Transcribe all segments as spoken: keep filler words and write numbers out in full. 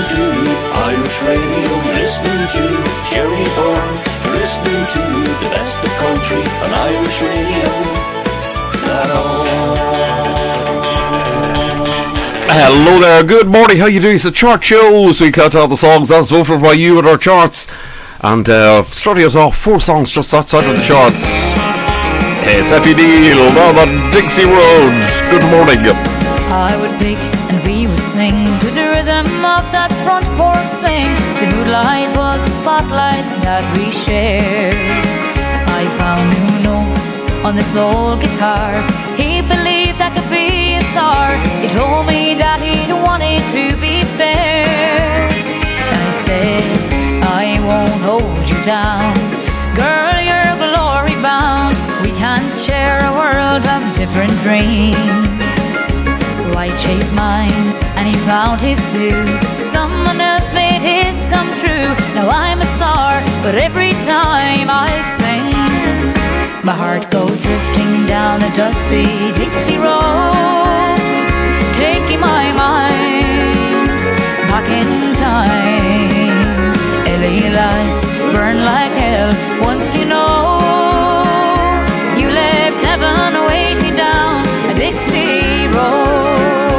to Irish radio, listening to Jerry Byrne, listening to the best of country on Irish radio. Hello there, good morning, how you doing? It's a chart show, so we count all the songs as voted by you in our charts. And uh, starting us off, four songs just outside of the charts. It's Effie Neal on the Dixie Roads. Good morning. I would pick and we would sing to the rhythm of that front porch swing. The moonlight was the spotlight that we shared. I found new notes on this old guitar. He believed I could be a star. He told me that he wanted to be fair. And I said, I won't hold you down. Girl, you're glory bound. We can't share a world of different dreams. So I chased mine and he found his too. Someone else made his come true. Now I'm a star, but every time I sing, my heart goes drifting down a dusty Dixie road, taking my mind back in time. L A lights burn like hell. Once you know you left heaven waiting down a Dixie road.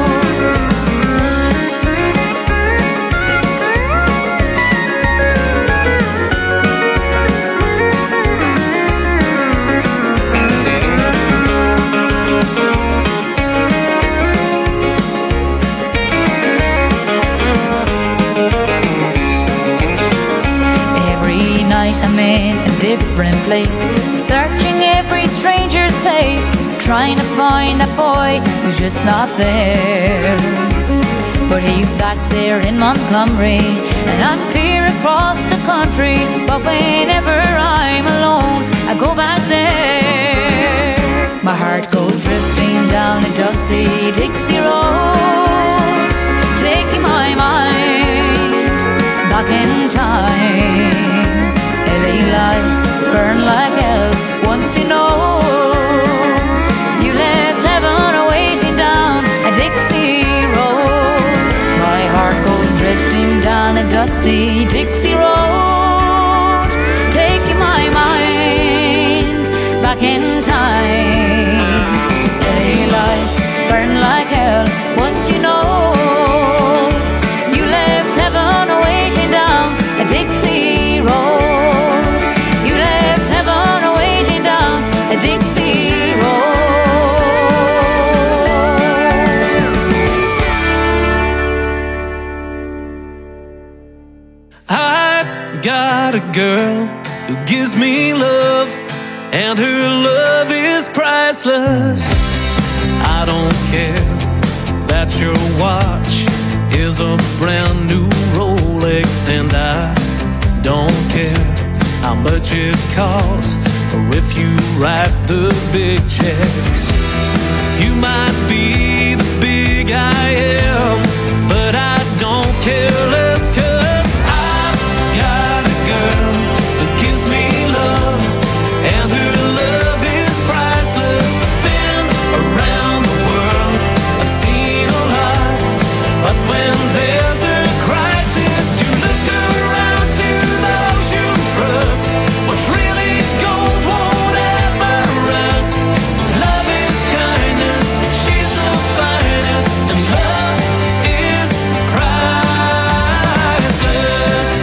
I'm in a different place, searching every stranger's face, trying to find that boy who's just not there. But he's back there in Montgomery, and I'm clear across the country. But whenever I'm alone, I go back there. My heart goes drifting down a dusty Dixie road, taking my mind back in time. L A lights burn like hell. Once you know you left heaven waiting down a Dixie road. My heart goes drifting down a dusty Dixie road, taking my mind back in time. L A lights burn like hell. Once you know you left heaven waiting down a Dixie road. Dixie road. I got a girl who gives me love, and her love is priceless. I don't care that your watch is a brand new Rolex, and I don't care how much it costs, or if you write the big checks. You might be the big I am, but I don't care less, 'cause I've got a girl who gives me love, and her love is priceless. I've been around the world, I've seen a lot, but when there's a crisis, you look around to those you trust. What's really gold won't ever rust. Love is kindness, she's the finest, and love is priceless.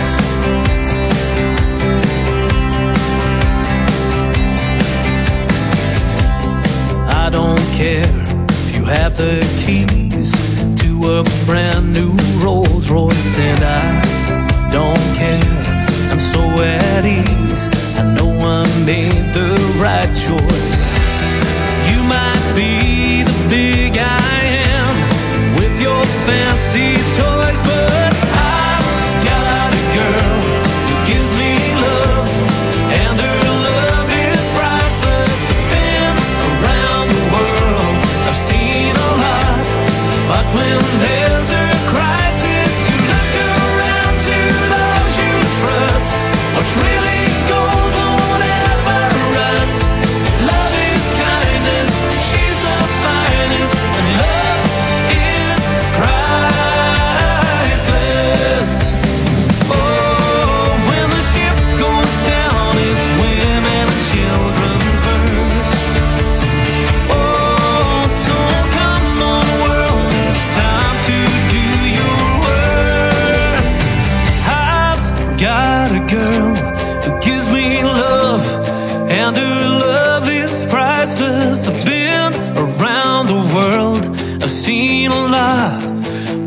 I don't care if you have the keys to a brand new Rolls Royce, and I don't care, I'm so at ease, I know I made the right choice. You might be the big I am with your fancy toys, but I've got a girl who gives me love, and her love is priceless. I've been around the world, I've seen a lot, but when there's a crisis, you look around to those you trust. What's really gold won't ever rust. Love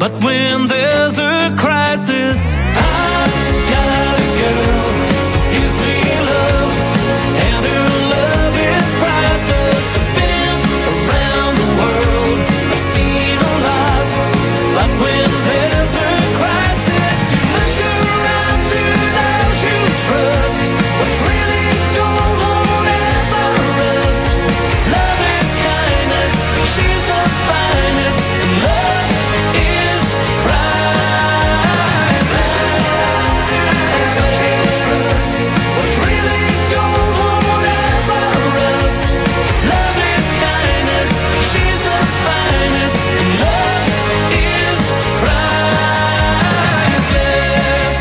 But when there's a crisis, I've got a girl who gives me love, and her love is priceless. I've been around the world, I've seen a lot, but when there's a crisis, you look around to those you trust. What's really gold won't ever rust. Love is kindness, she's the finest, and love is priceless. What's really gold won't ever rust. Love is kindness, she's the finest, and love is priceless.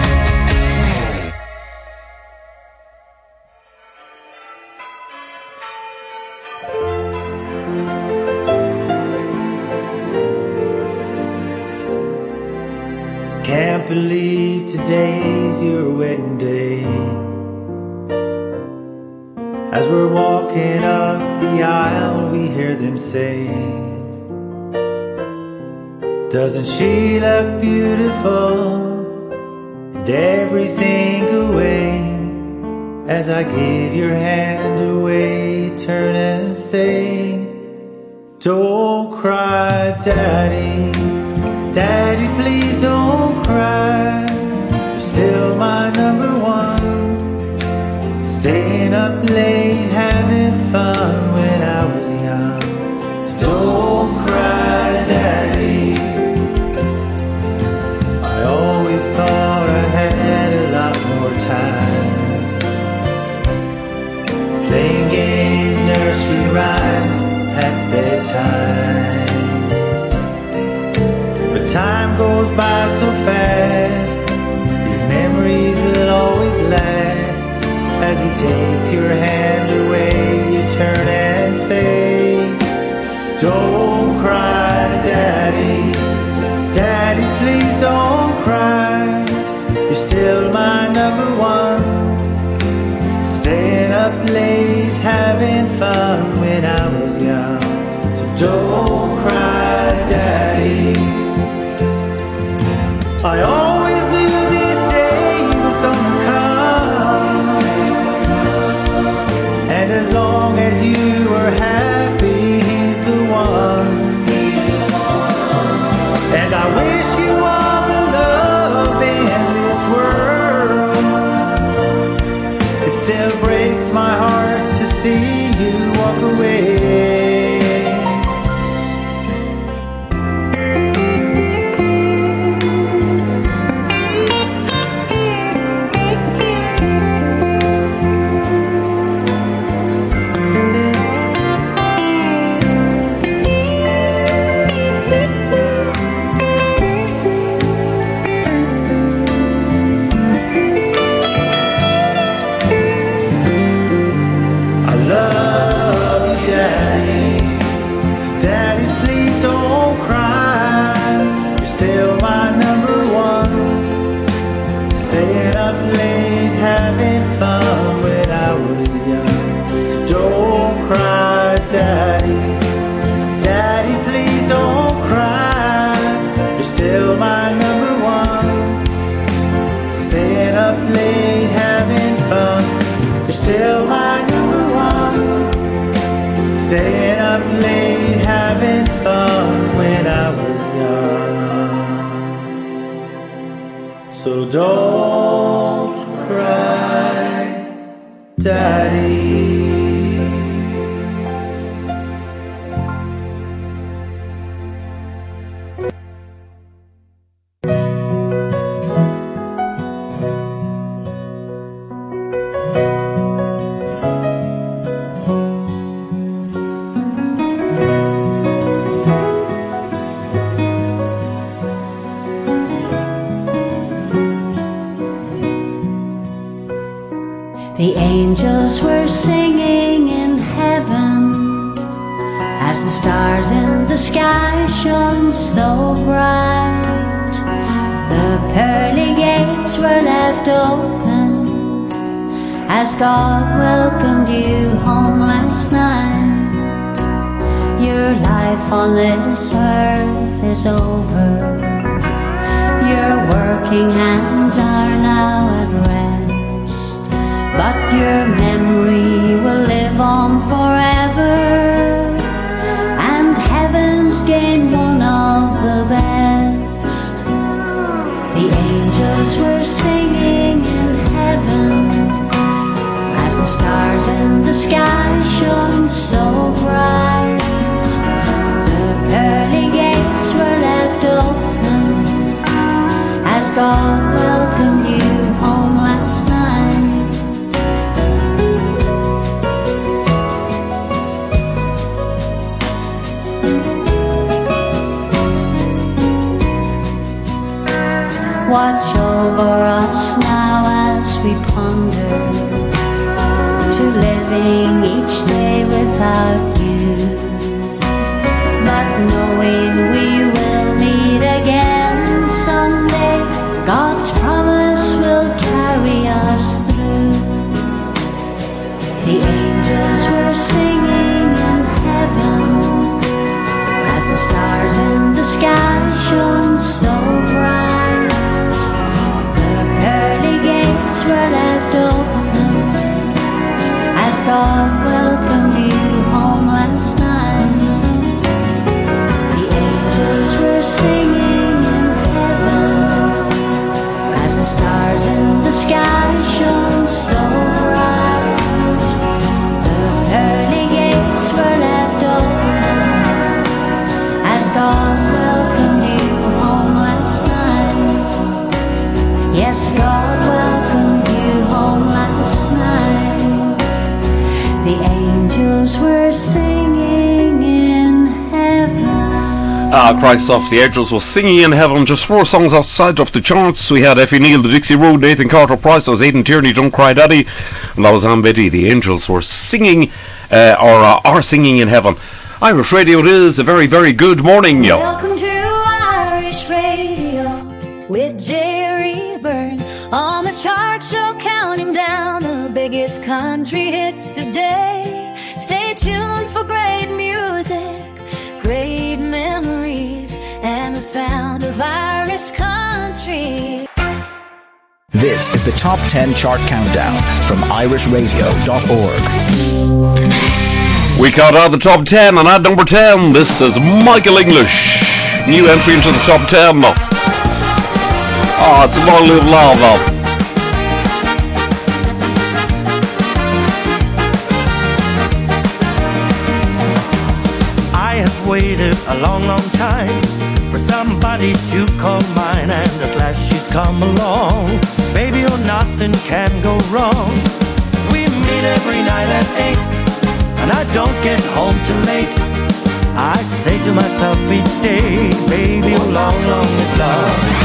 Can't believe today's your wedding day. As we're walking up the aisle, we hear them say, doesn't she look beautiful in every single way? As I give your hand away, turn and say, don't cry, Daddy. Daddy, please don't cry. You're still my number one. Staying up late, having fun when I was young. So don't cry, Daddy. I always thought I had a lot more time, playing games, nursery rhymes at bedtime. Time goes by so fast, these memories will always last. As he takes your hand away, you turn and say, don't cry, Daddy. Daddy, please don't cry. You're still my number one. Staying up late, having fun when I was young. So don't cry, Daddy. I always knew this day was gonna come, and as long as you were happy, he's the one. And I wish you all the love in this world. It still breaks my heart to see you walk away. Staying up late, having fun when I was young. So don't cry, Daddy. The angels were singing in heaven as the stars in the sky shone so bright. The pearly gates were left open as God welcomed you home last night. Your life life on this earth is over. Your working hands are now at rest, but your memory will live on forever, and heaven's gained one of the best. The angels were singing in heaven as the stars in the sky shone so bright. The pearly gates were left open as God welcomed you home last night. Watch over us now as we ponder to living each day without you, but knowing we will meet again someday. God's promise will carry us through. The angels were singing in heaven as the stars in the sky shone so bright. The pearly gates were left open as God welcomed you home last night. The angels were singing in heaven as the stars in the sky shone so bright. The pearly gates were left open as God welcomed you home last night. Yes, God welcomed you home last night. The angels were singing in heaven. Ah, Christ off, the angels were singing in heaven. Just four songs outside of the charts. We had Effie Neal, The Dixie Road, Nathan Carter Price, that was Aidan Tierney, Don't Cry Daddy, and that was Ann Betty. The angels were singing, uh, or uh, are singing in heaven. Irish Radio, it is a very, very good morning, yo. Welcome to Irish Radio with Jerry Byrne on the chart show, counting down the biggest country hits today. Stay tuned for great music, great memories, and the sound of Irish country. This is the Top ten Chart Countdown from irish radio dot org. We count out the top ten, and at number ten, this is Michael English. New entry into the top ten. Oh, it's a long live love, though. I have waited a long, long time for somebody to call mine, and at last she's come along. Baby, oh, nothing can go wrong. We meet every night at eight, and I don't get home too late. I say to myself each day, baby, oh, long, long live love.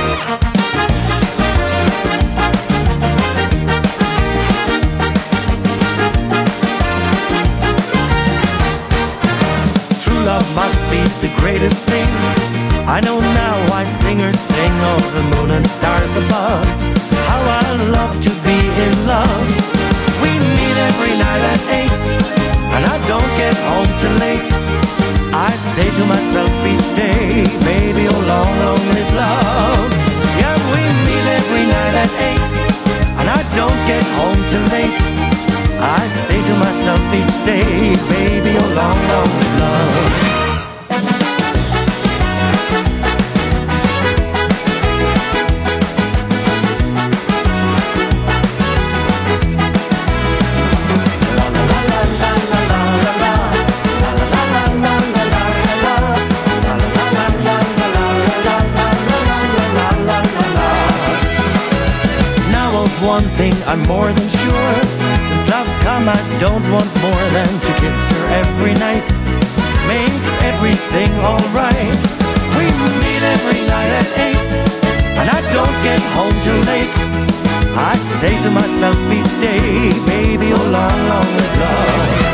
True love must be the greatest thing. I know now why singers sing of the moon and stars above. How I love to be in love. We meet every night at eight, and I don't get home too late. I say to myself each day, baby, oh, long, long live love. Yeah, we meet every night at eight, and I don't get home too late. I say to myself each day, baby, oh, long, long live love. One thing I'm more than sure, since love's come I don't want more than to kiss her every night. Makes everything alright. We meet every night at eight, and I don't get home too late. I say to myself each day, baby, oh, long, long live love.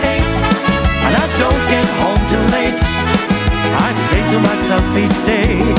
Each day,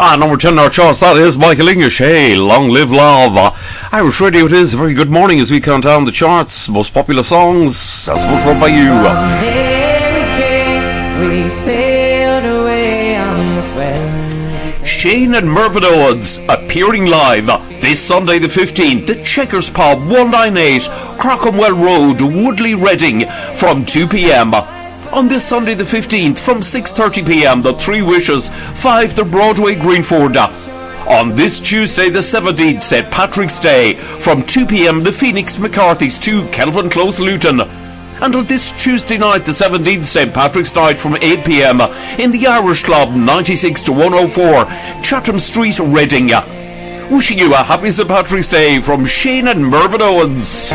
Ah, number ten in our charts, that is Michael English. Hey, long live love. Uh, Irish Radio it is. A very good morning as we count down the charts. Most popular songs, as voted for by you. From there we came, we sailed away on the twenty. Shane and Mervyn Owens appearing live this Sunday the fifteenth, the Checkers Pub, one ninety-eight Crockenwell Road, Woodley, Reading, from two p.m. On this Sunday the fifteenth, from six thirty p.m, the Three Wishes, five the Broadway, Greenford. On this Tuesday the seventeenth, Saint Patrick's Day, from two p.m, the Phoenix McCarthy's, two Kelvin Close, Luton. And on this Tuesday night, the seventeenth, Saint Patrick's Night, from eight p.m, in the Irish Club, ninety-six to one oh four, Chatham Street, Reading. Wishing you a happy Saint Patrick's Day from Shane and Mervyn Owens.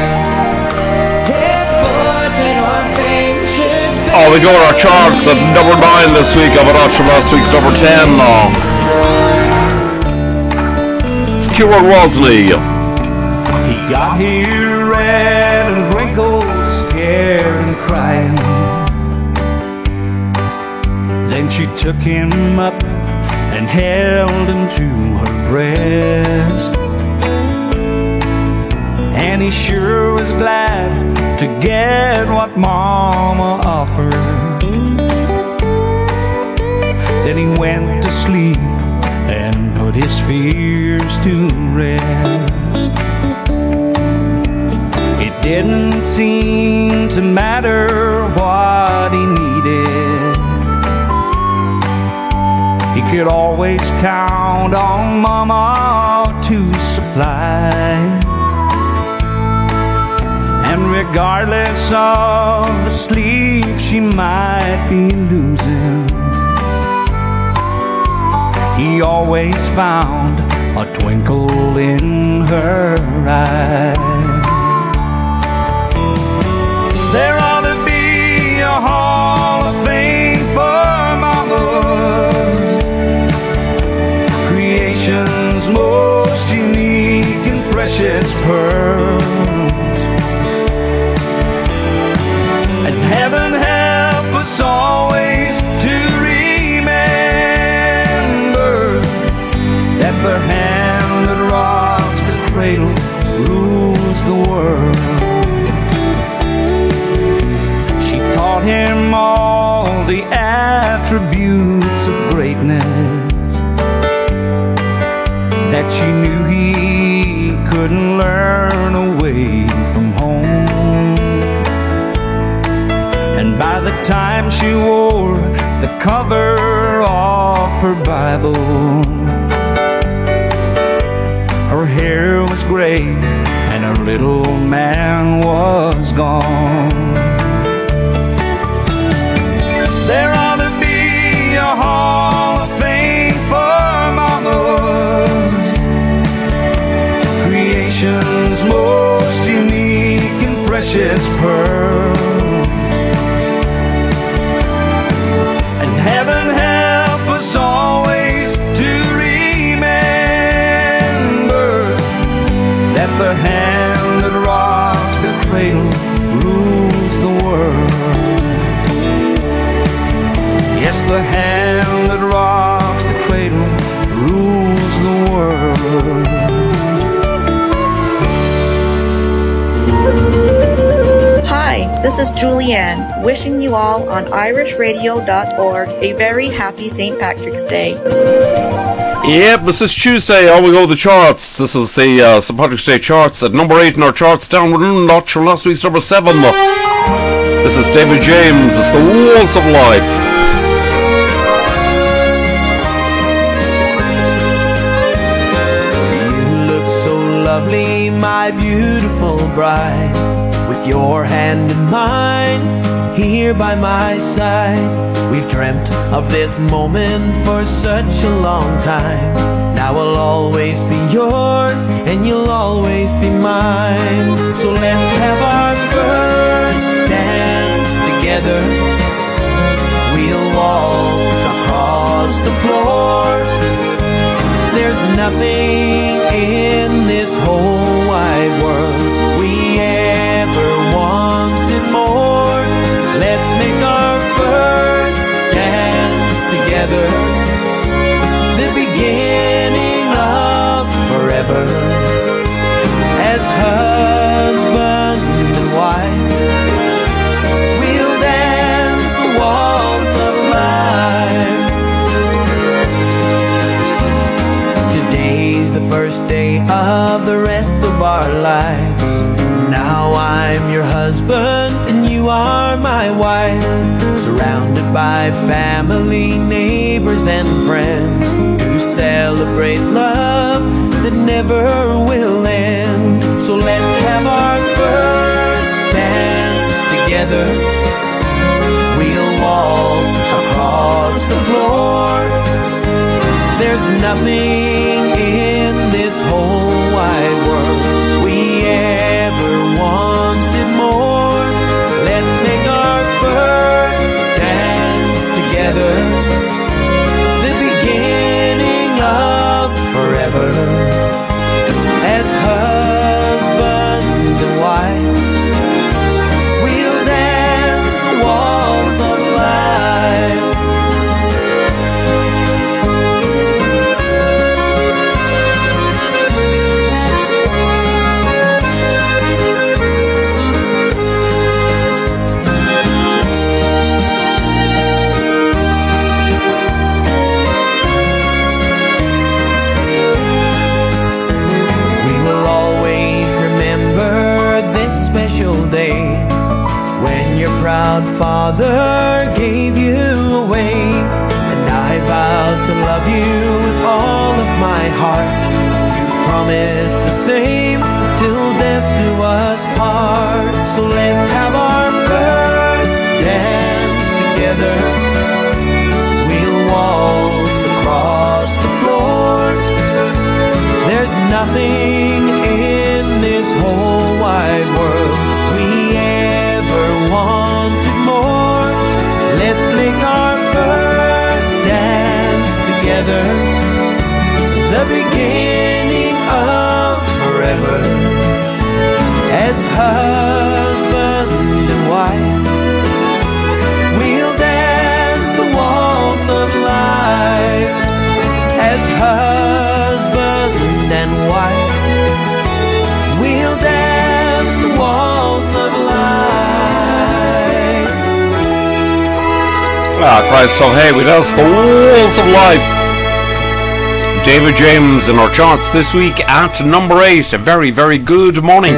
Oh, we go to our charts at number nine this week. I've got from last week's number ten. Oh. It's Kieran Rosley. He got here red and wrinkled, scared and crying. Then she took him up and held him to her breast. And he sure was glad to get what Mama offered. Then he went to sleep and put his fears to rest. It didn't seem to matter what he needed. He could always count on Mama to supply. And regardless of the sleep she might be losing, he always found a twinkle in her eyes. There ought to be a hall of fame for mamas, creation's most unique and precious pearl. And heaven help us always to remember that the hand that rocks the cradle rules the world. She taught him all the attributes of greatness that she knew he couldn't learn away from home. And by the time she wore the cover off her Bible, her hair was gray and her little man was gone. There ought to be a hall of fame for mamas, creation's most unique and precious pearl. Heaven help us always to remember that the hand that rocks the cradle rules the world. Yes, the hand that rocks the cradle rules the world. Hi, this is Julianne, wishing you all on irish radio dot org a very happy Saint Patrick's Day. Yep, this is Tuesday. On we go the charts. This is the uh, Saint Patrick's Day charts at number eight in our charts, down one notch from last week's number seven. This is David James. It's the Waltz of Life. You look so lovely, my beautiful bride, with your hand in mine, here by my side. We've dreamt of this moment for such a long time. Now I'll always be yours, and you'll always be mine. So let's have our first dance together. We'll waltz across the floor. There's nothing in this whole wide world we ever wanted more. Let's make our first dance together the beginning husband and you are my wife. Surrounded by family, neighbors and friends to celebrate love that never will end. So let's have our first dance together. We'll waltz across the floor. There's nothing in this whole wide world we ever wanted more. Let's make our first dance together, the beginning of forever. As husband and wife, we'll dance the waltz of life. Special day when your proud father gave you away, and I vowed to love you with all of my heart. You promised the same till death do us part. So let's have our first dance together. We'll waltz across the floor. There's nothing in this whole wide world we ever wanted more. Let's make our first dance together, the beginning of forever. As husband and wife, we'll dance the waltz of life. As husband and wife, we'll dance the waltz of life. Ah, Christ, so hey, we dance the waltz of life. David James in our charts this week at number eight. A very, very good morning.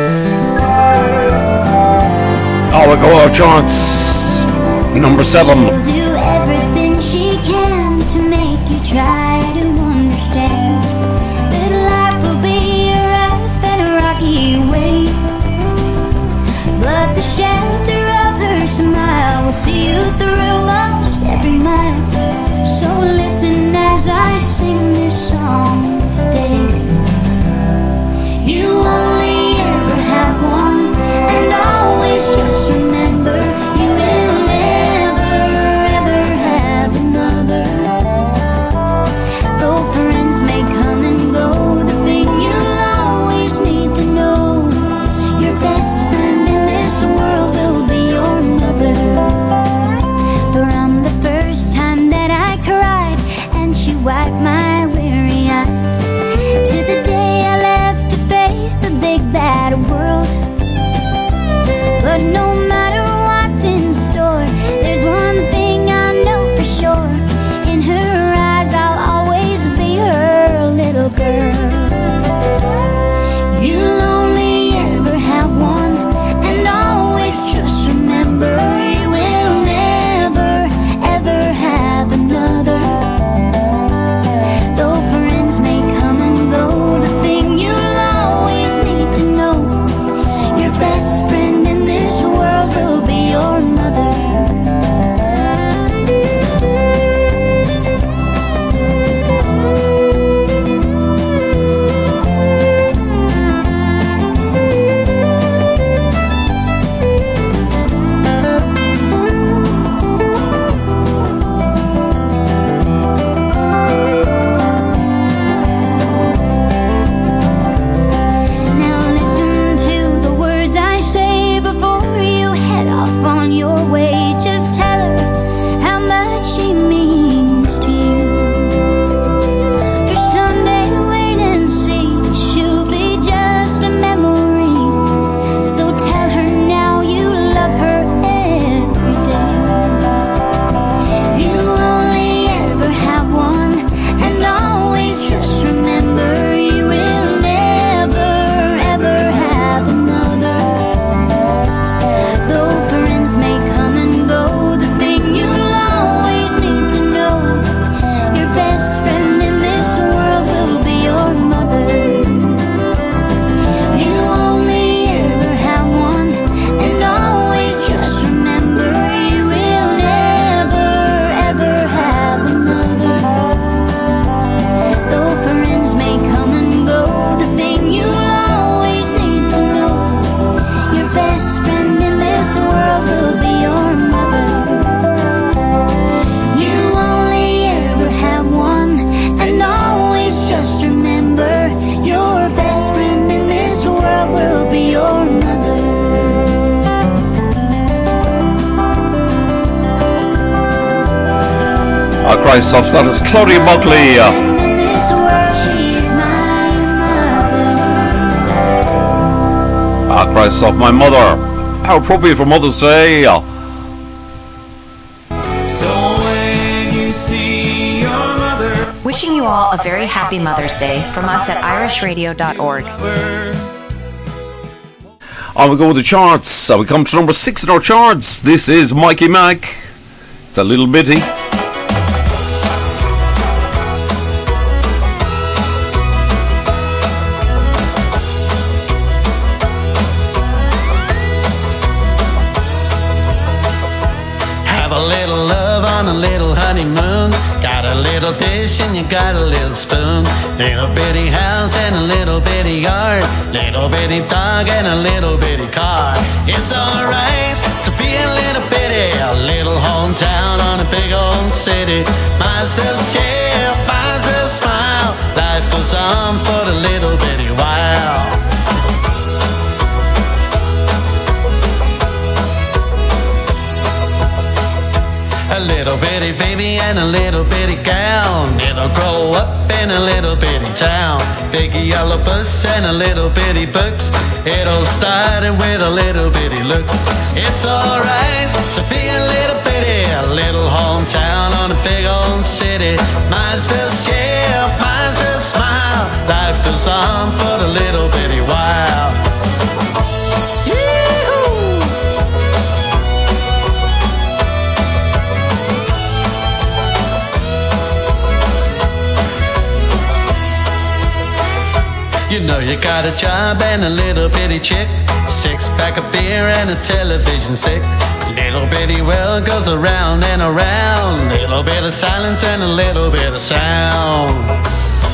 Oh, we go our charts. Number seven. She'll do everything she can to make you try to understand that life will be a rough and a rocky way, but the shelter of her smile will see you through most every mile. So listen as I sing this song today. You only ever have one, and always just remember you will never Ah, Christ off, that is Claudia Buckley. Ah, Christ off, my mother. How appropriate for Mother's Day. So when you see your mother. Wishing you all a very happy Mother's Day from us at irish radio dot org. On we go with the charts. Uh, we come to number six in our charts. This is Mikey Mac. It's a little bitty. Have a little love on a little honeymoon. Got a little dish and you got a little spoon. Little bitty house and a little bitty yard. Little bitty dog and a little bitty car. It's alright to be a little bitty. A little hometown on a big old city. Might as well share, might as well smile. Life goes on for a little bitty while. A little bitty baby and a little bitty gal. It'll grow up in a little bitty town. Big yellow bus and a little bitty books. It'll start with a little bitty look. It's alright to be a little bitty. A little hometown on a big old city. Might as well share, might as well smile. Life goes on for a little bitty while. You know you got a job and a little bitty chick. Six pack of beer and a television stick. Little bitty world goes around and around. Little bit of silence and a little bit of sound.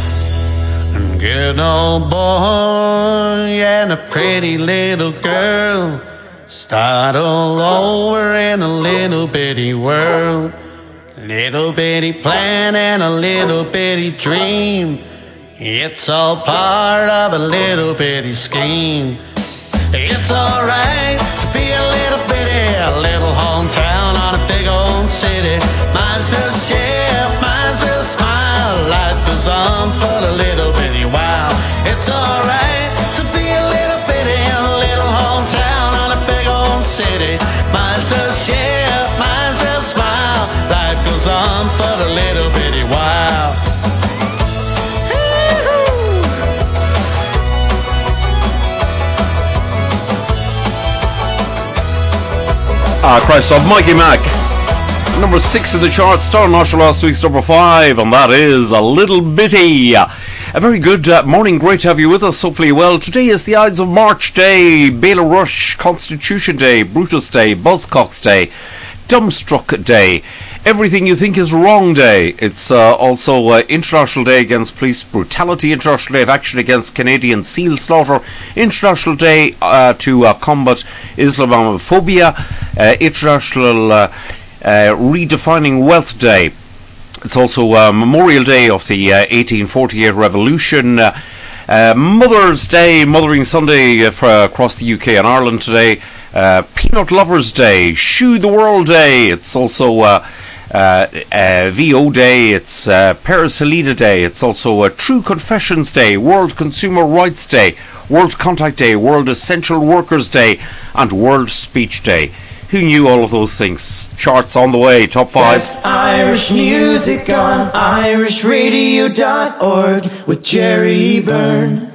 Good old boy and a pretty little girl start all over in a little bitty world. Little bitty plan and a little bitty dream. It's all part of a little bitty scheme. It's alright to be a little bitty. A little hometown on a big old city. Might as well share, might as well smile. Life goes on for a little bitty while. It's alright to be a little bitty. A little hometown on a big old city. Might as well share, might as well smile. Life goes on for a little bitty while. Ah, Christ of Mikey Mac. Number six in the charts, starting off last week's number five, and that is A Little Bitty. A very good uh, morning, great to have you with us, hopefully well. Today is the Ides of March Day, Bela Rush, Constitution Day, Brutus Day, Buzzcocks Day, Dumbstruck Day, Everything You Think Is Wrong Day. It's uh, also uh, International Day Against Police Brutality, International Day of Action Against Canadian Seal Slaughter, International Day uh, to uh, Combat Islamophobia, uh, International uh, uh, Redefining Wealth Day. It's also uh, Memorial Day of the uh, eighteen forty-eight Revolution, uh, uh, Mother's Day, Mothering Sunday uh, for, uh, across the U K and Ireland today, uh, Peanut Lovers Day, Shoe the World Day. It's also uh, Uh, uh, V O Day, it's uh, Paris Helena Day, it's also uh, True Confessions Day, World Consumer Rights Day, World Contact Day, World Essential Workers Day, and World Speech Day. Who knew all of those things? Charts on the way, top five. Best Irish music on irish radio dot org with Jerry Byrne.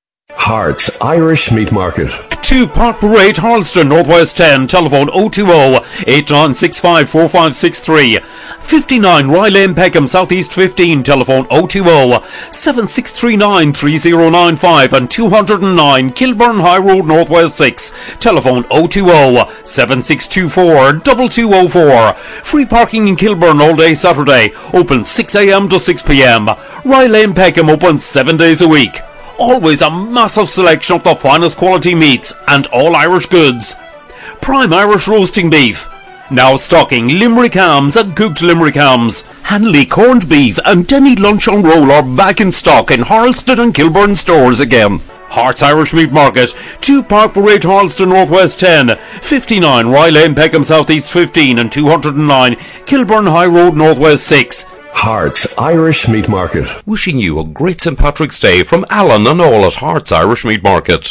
Hearts Irish Meat Market. two Park Parade, Harleston, Northwest ten, telephone oh two oh, eight nine six five, four five six three. fifty-nine Rye Lane, Peckham, Southeast fifteen, telephone oh two oh, seven six three nine, three oh nine five, and two oh nine Kilburn High Road, Northwest six, telephone oh two oh, seven six two four, two two oh four. Free parking in Kilburn all day Saturday, open six a.m. to six p.m. Rye Lane, Peckham, open seven days a week. Always a massive selection of the finest quality meats and all Irish goods. Prime Irish roasting beef. Now stocking Limerick hams and cooked Limerick hams. Hanley corned beef and Denny lunch on roll are back in stock in Harleston and Kilburn stores again. Hearts Irish Meat Market, two Park Parade, Harleston Northwest ten, fifty-nine Rye Lane, Peckham Southeast fifteen, and two hundred nine Kilburn High Road Northwest six. Hearts Irish Meat Market. Wishing you a great Saint Patrick's Day from Alan and all at Hearts Irish Meat Market.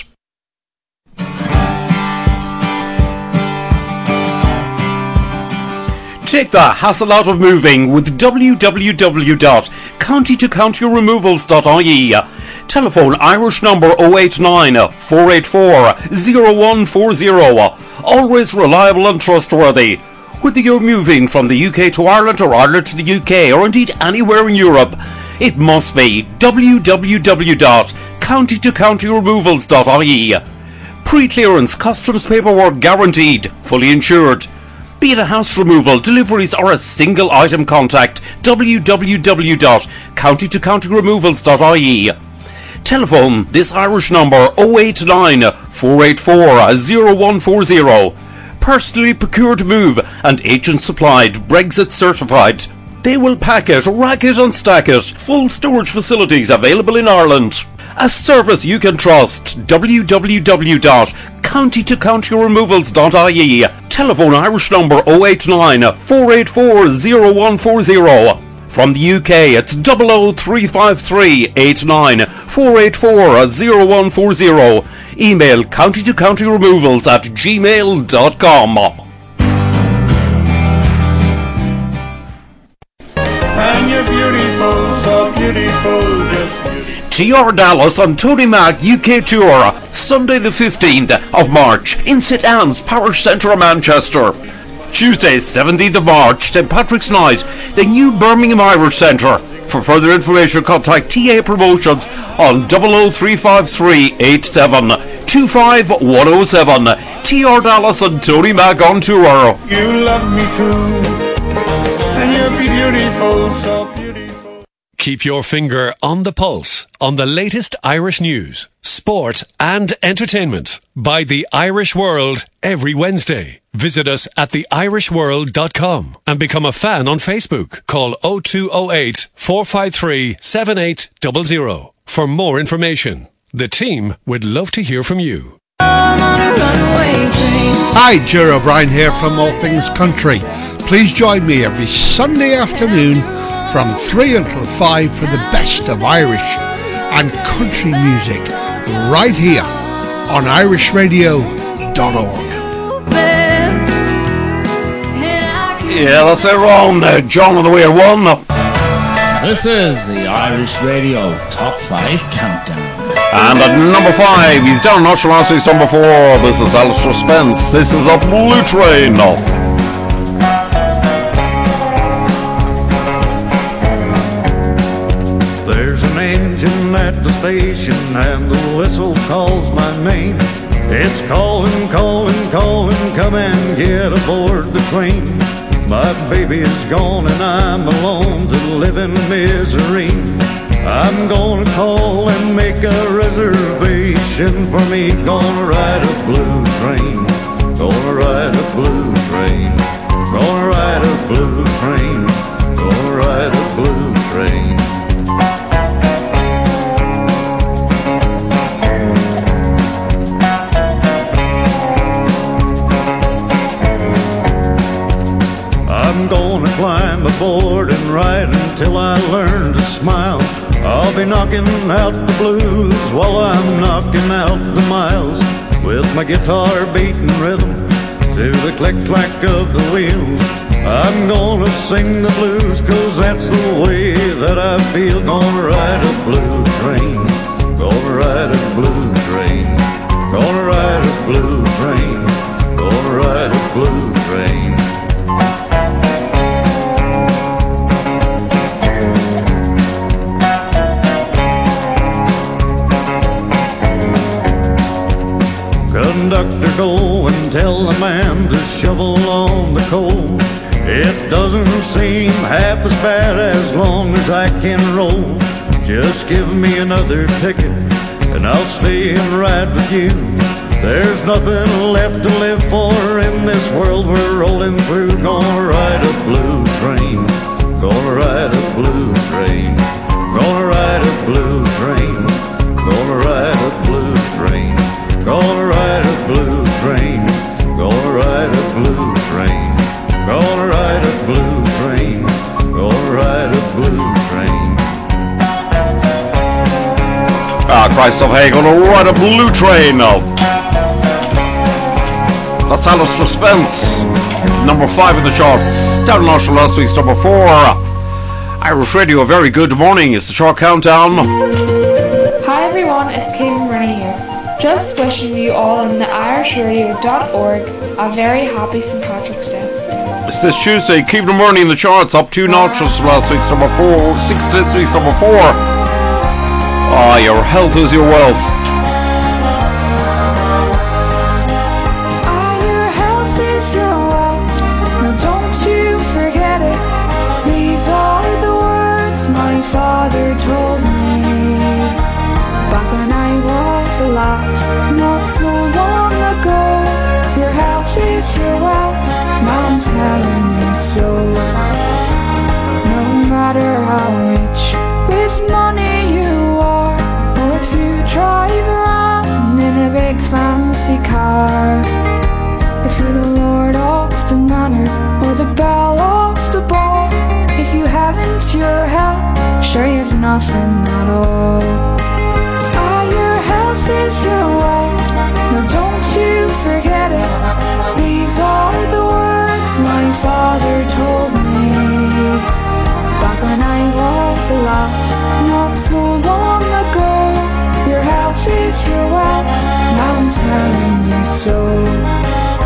Take the hassle out of moving with w w w dot county to county removals dot I E. Telephone Irish number oh eight nine, four eight four, oh one four oh. Always reliable and trustworthy. Whether you're moving from the U K to Ireland or Ireland to the U K or indeed anywhere in Europe, it must be w w w dot county to county removals dot I E. Pre-clearance customs paperwork guaranteed, fully insured. Be it a house removal, deliveries or a single item, contact w w w dot county to county removals dot I E. Telephone this Irish number oh eight nine, four eight four, oh one four oh. Personally procured move and agent supplied, Brexit certified. They will pack it, rack it and stack it. Full storage facilities available in Ireland. A service you can trust. w w w dot county to county removals dot I E. Telephone Irish number oh eight nine, four eight four, oh one four oh. From the U K, it's double oh three five three, eight nine, four eight four, oh one four oh. Email county to county removals at gmail dot com. And you're beautiful, so beautiful, just beautiful. T R Dallas and Tony Mac U K Tour, Sunday the fifteenth of March in St Anne's Parish Centre, Manchester. Tuesday seventeenth of March, Saint Patrick's Night, the new Birmingham Irish Centre. For further information, contact T A Promotions on double oh three five three, eight seven, two five one oh seven. T R Dallas and Tony Mac on tour. You love me too, and you're beautiful, so beautiful. Keep your finger on the pulse on the latest Irish news, sport and entertainment by The Irish World every Wednesday. Visit us at the irish world dot com and become a fan on Facebook. Call oh two oh eight, four five three, seven eight zero zero for more information. The team would love to hear from you. Hi, Ger O'Brien here from All Things Country. Please join me every Sunday afternoon from three until five for the best of Irish and country music right here on irish radio dot org. Yeah, that's it, Ron. Uh, John on the way at one. This is the Irish Radio Top five Countdown. And at number five, he's down a notch from last week's number four. This is Alistair Spence. This is a Blue Train. There's an engine at the station and the whistle calls my name. It's calling, calling, calling, come and get aboard the train. My baby is gone and I'm alone to live in misery. I'm gonna call and make a reservation for me. Gonna ride a blue train, gonna ride a blue train, gonna ride a blue train, gonna ride a blue train. I'm gonna climb aboard and ride until I learn to smile. I'll be knocking out the blues while I'm knocking out the miles, with my guitar beating rhythm to the click-clack of the wheels. I'm gonna sing the blues 'cause that's the way that I feel. Gonna ride a blue train, gonna ride a blue train, gonna ride a blue train, gonna ride a blue train. Conductor, go and tell the man to shovel on the coal. It doesn't seem half as bad as long as I can roll. Just give me another ticket and I'll stay and ride with you. There's nothing left to live for in this world we're rolling through. Gonna ride a blue train, gonna ride a blue train, gonna ride a blue train, gonna ride a blue Ah, Christ of Hay, gonna ride a blue train now. That's Alistair Spence, number five in the charts. Down a notch from last week's number four. Irish Radio, a very good morning. It's the chart countdown. Hi everyone, it's Katie Rennie here. Just wishing you all on the irish radio dot org a very happy Saint Patrick's Day. It's this Tuesday, Keith Murney in the charts, up two notches from last week's number four, six to this week's number four. Ah, your health is your wealth. Ah, your health is your wealth. Now don't you forget it. These are the words my father told me back when I was a lass, not so long ago. Your health is your wealth. Now I'm telling you so. No matter how rich with money you are, or if you drive around in a big fancy car, if you're the lord of the manor or the belle of the ball, if you haven't your health, sure you've nothing at all. Ah, your health is your wealth. Now don't you forget it. These are the words my father told me back when I was a lass, not so long ago. Your health is your wealth. Now I'm telling you so.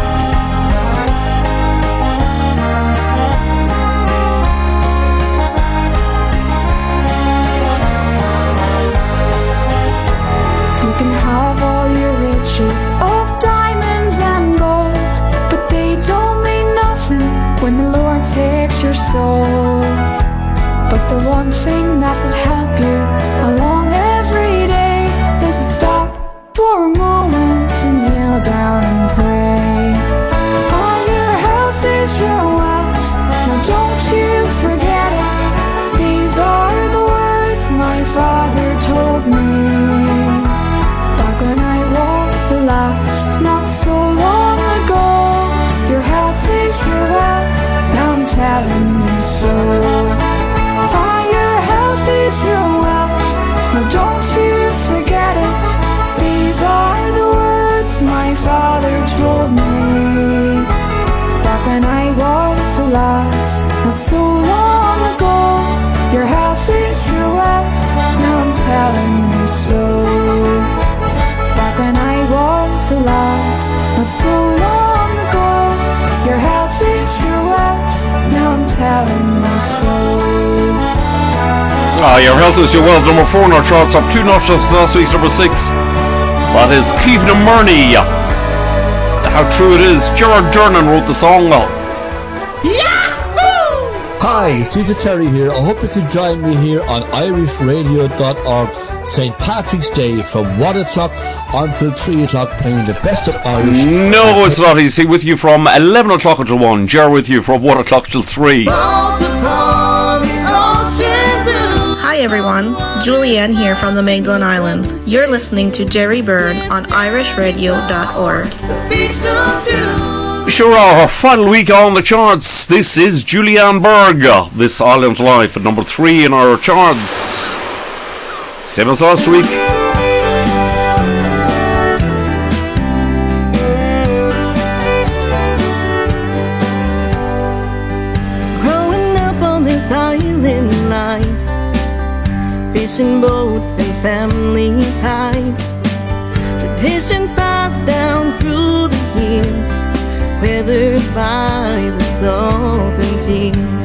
Of diamonds and gold, but they don't mean nothing when the Lord takes your soul. But the one thing that will help you along every day is to stop for a moment and kneel down and pray. Oh, your health is your wealth. Now don't you forget it. These are the words my father told me when I was a lass, not so long ago. Your health is your wealth. Now I'm telling you so. Ah, your health is your wealth. Now don't you forget it. These are the words my father told me back when I was a lass, not so long ago. Your health is your wealth. Now I'm telling you so. When I was a lass, not so long ago. Your health is your wealth. Now I'm telling you so. Ah, your health is your wealth. Number four in our charts, up two notches last week's number six. That is Keith Murney. How true it is. Gerard Durnan wrote the song. Yahoo! Hi, it's Ginger Terry here. I hope you could join me here on irish radio dot org. Saint Patrick's Day from one o'clock until three o'clock, playing the best of Irish. No, it's not. He's with you from eleven o'clock until one. Ger with you from one o'clock till three. Hi everyone, Julianne here from the Magdalen Islands. You're listening to Jerry Byrne on irish radio dot org. Sure are, our final week on the charts. This is Julianne Berg. This Island's Life at number three in our charts. Same as last week. Growing up on this island life, fishing boats and family ties, traditions passed down through the years, weathered by the salt and tears.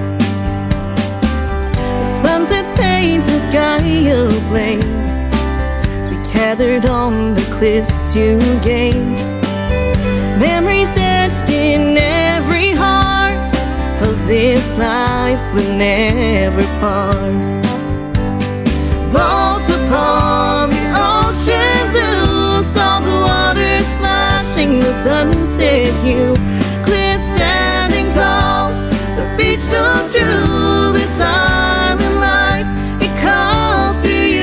The sunset paints the sky ablaze as we gathered on the cliffs to gaze. Memories etched in every heart of this life will never part. Boats upon the ocean blue, salt water splashing the sunset hue, clear standing tall, the beach so true. This island life, it calls to you.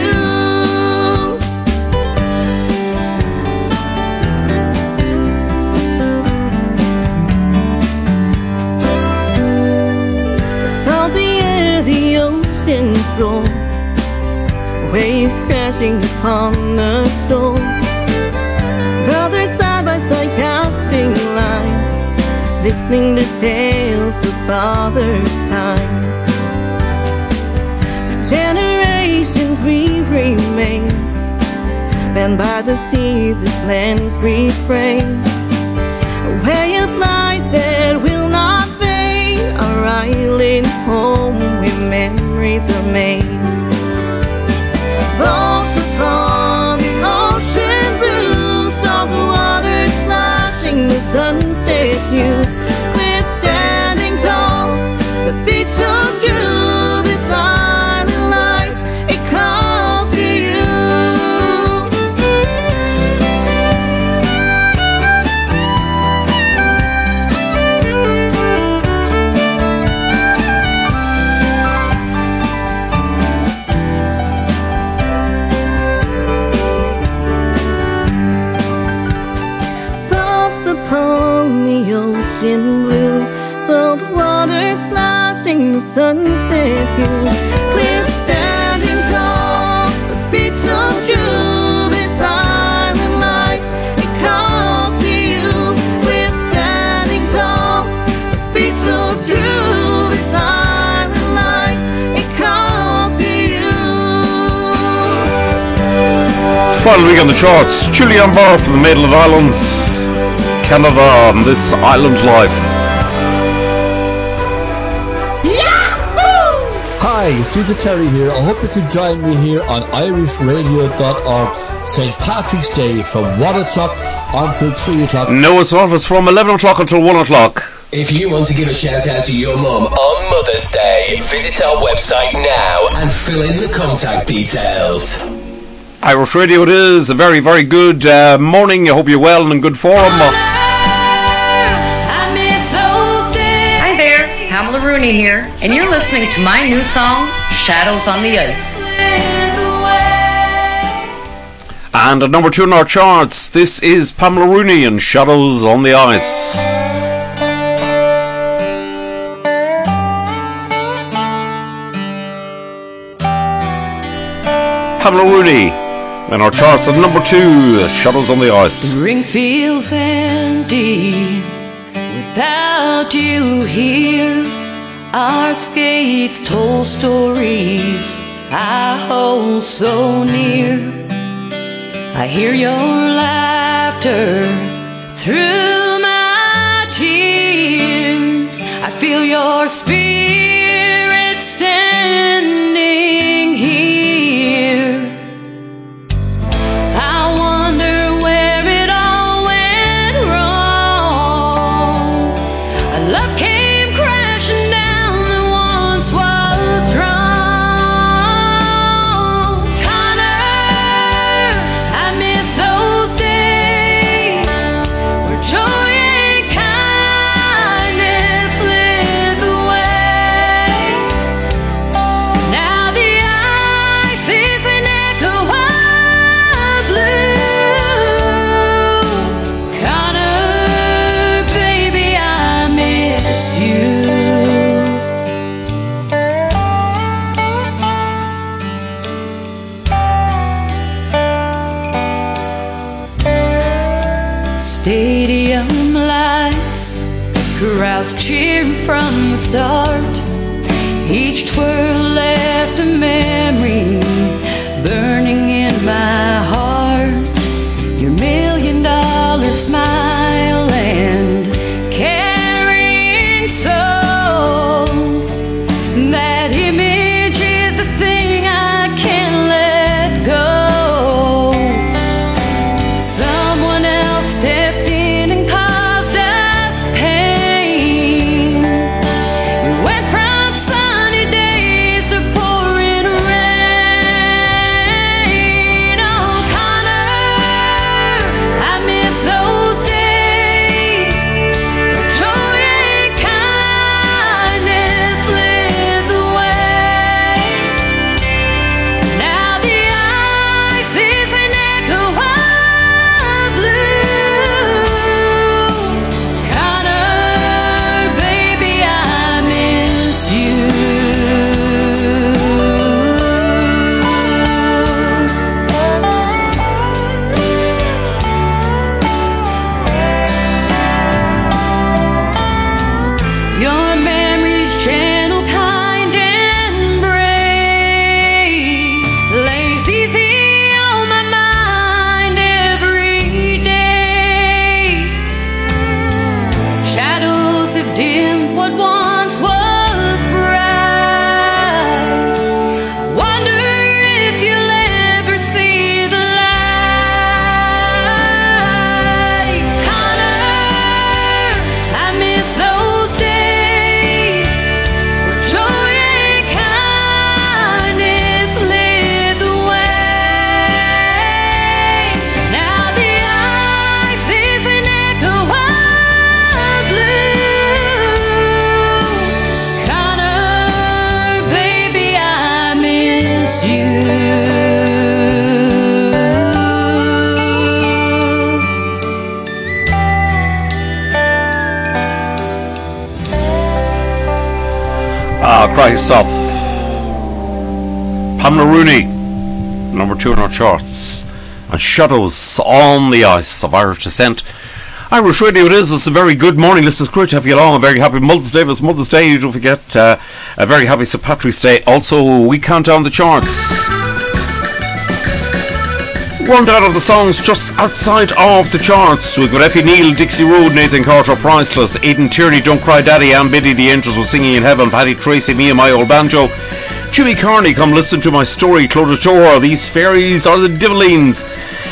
The salty air, the ocean's roar, waves crashing upon the shore. Brothers side by side casting lines, listening to tales of father's time. Through generations we remain, bound by the sea, this land's refrain. A way of life that will not fade, our island home where memories are made. Boats upon the ocean blue, salt water splashing the sunset hue. We're standing tall, the beach so true, this island life, it calls to you. Ocean blue, salt water splashing the sunset hue. We're standing tall, the beach so true, this island life, it calls to you. We're standing tall, the beach so true, this island life, it calls to you. Final week on the charts, Julianne Barr from the Maitland Islands, Canada, on This Island Life. Yahoo! Hi, it's Ginger Terry here. I hope you could join me here on irish radio dot org, Saint Patrick's Day from one o'clock until three o'clock. No, it's not. It's from eleven o'clock until one o'clock. If you want to give a shout out to your mum on Mother's Day, visit our website now and fill in the contact details. Irish Radio it is. A very, very good uh, morning. I hope you're well and in good form. Hi there, Pamela Rooney here, and you're listening to my new song, Shadows on the Ice. And at number two in our charts, this is Pamela Rooney and Shadows on the Ice. Pamela Rooney in our charts at number two, Shadows on the Ice. The ring feels empty without you here. Our skates told stories I hold so near. I hear your laughter through my tears. I feel your spirit standing here. I wonder where it all went wrong. A love came crashing down that once was strong. Connor, I miss those days where joy and kindness lit the way. Now the ice is an echo of blue. Connor, baby, I miss you. Stadium lights, crowds cheering from the start. Each twirl left a memory burning in my heart. Your million dollar smile and caring soul. That image is a thing I can't let go. Someone else stepped in and caused us pain. We went from sunny days Ice of Pamela Rooney, number two in our charts, and Shadows on the Ice, of Irish descent. Irish Radio it is. It's a very good morning. Listen, it's great to have you along. A very happy Mother's Day. It's Mother's Day. Don't forget, uh, a very happy Saint Patrick's Day. Also, we count down the charts. One out of the songs just outside of the charts. We've got Effie Neal, Dixie Road, Nathan Carter, Priceless, Aidan Tierney, Don't Cry Daddy, Ann Biddy, The Angels Were Singing in Heaven, Paddy Tracy, Me and My Old Banjo, Jimmy Carney, Come Listen to My Story, Claude Tor, These Fairies Are the Divelines,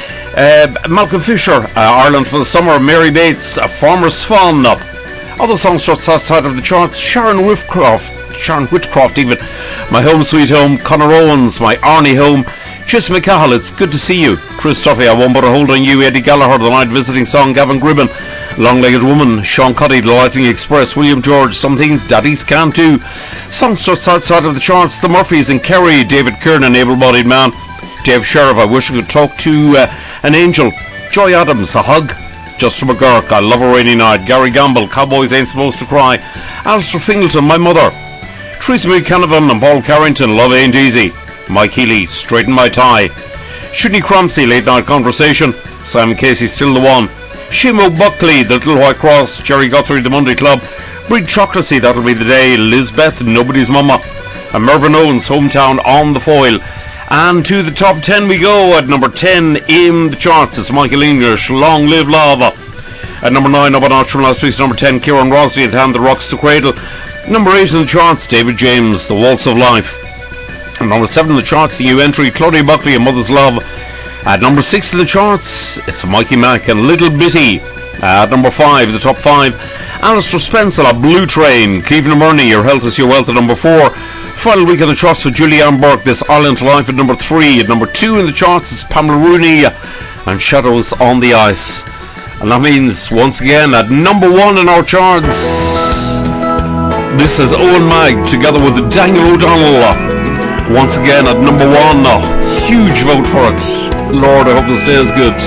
uh, Malcolm Fisher, uh, Ireland for the Summer, Mary Bates, uh, Farmer's Fun. Other songs just outside of the charts, Sharon Whitcroft, Sharon Whitcroft even, My Home Sweet Home, Conor Owens, My Arnie Home, Chis McCahill, It's Good to See You, Chris Duffy, I Won't Put a Hold on You, Eddie Gallagher, The Night Visiting Song, Gavin Gribben, Long Legged Woman, Sean Cuddy, The Lightning Express, William George, Some Things Daddies Can't Do, songs just outside of the charts, The Murphys and Kerry, David Kiernan, Able Bodied Man, Dave Sheriff, I Wish I Could Talk to uh, an Angel, Joy Adams, A Hug, Just From a Girk, I Love a Rainy Night, Gary Gamble, Cowboys Ain't Supposed to Cry, Alistair Fingleton, My Mother, Teresa McCanavan and Paul Carrington, Love Ain't Easy, Mike Healy, Straighten My Tie, Sidney Cromsey, Late Night Conversation, Simon Casey, Still the One, Shimo Buckley, The Little White Cross, Jerry Guthrie, The Monday Club, Breed Chocolacy, That'll Be the Day, Lisbeth, Nobody's Mama, and Mervyn Owens, Hometown on the Foil. And to the top ten we go. At number ten in the charts, it's Michael English, Long Live Lava. At number nine, up a notch from last week's number ten, Kieran Rossi, At Hand That Rocks the Cradle. Number eight in the charts, David James, The Waltz of Life. At number seven in the charts, the new entry, Claudia Buckley, A Mother's Love. At number six in the charts, it's Mikey Mack and Little Bitty. At number five, the top five, Alistair Spencer, A Blue Train. Kevin Murney, Your Health Is Your Wealth at number four. Final week on the charts for Julianne Burke, This Island Life at number three. At number two in the charts is Pamela Rooney and Shadows on the Ice. And that means, once again, at number one in our charts, this is Owen Mag together with Daniel O'Donnell. Once again at number one, a huge vote for it. Lord, I hope this day is good.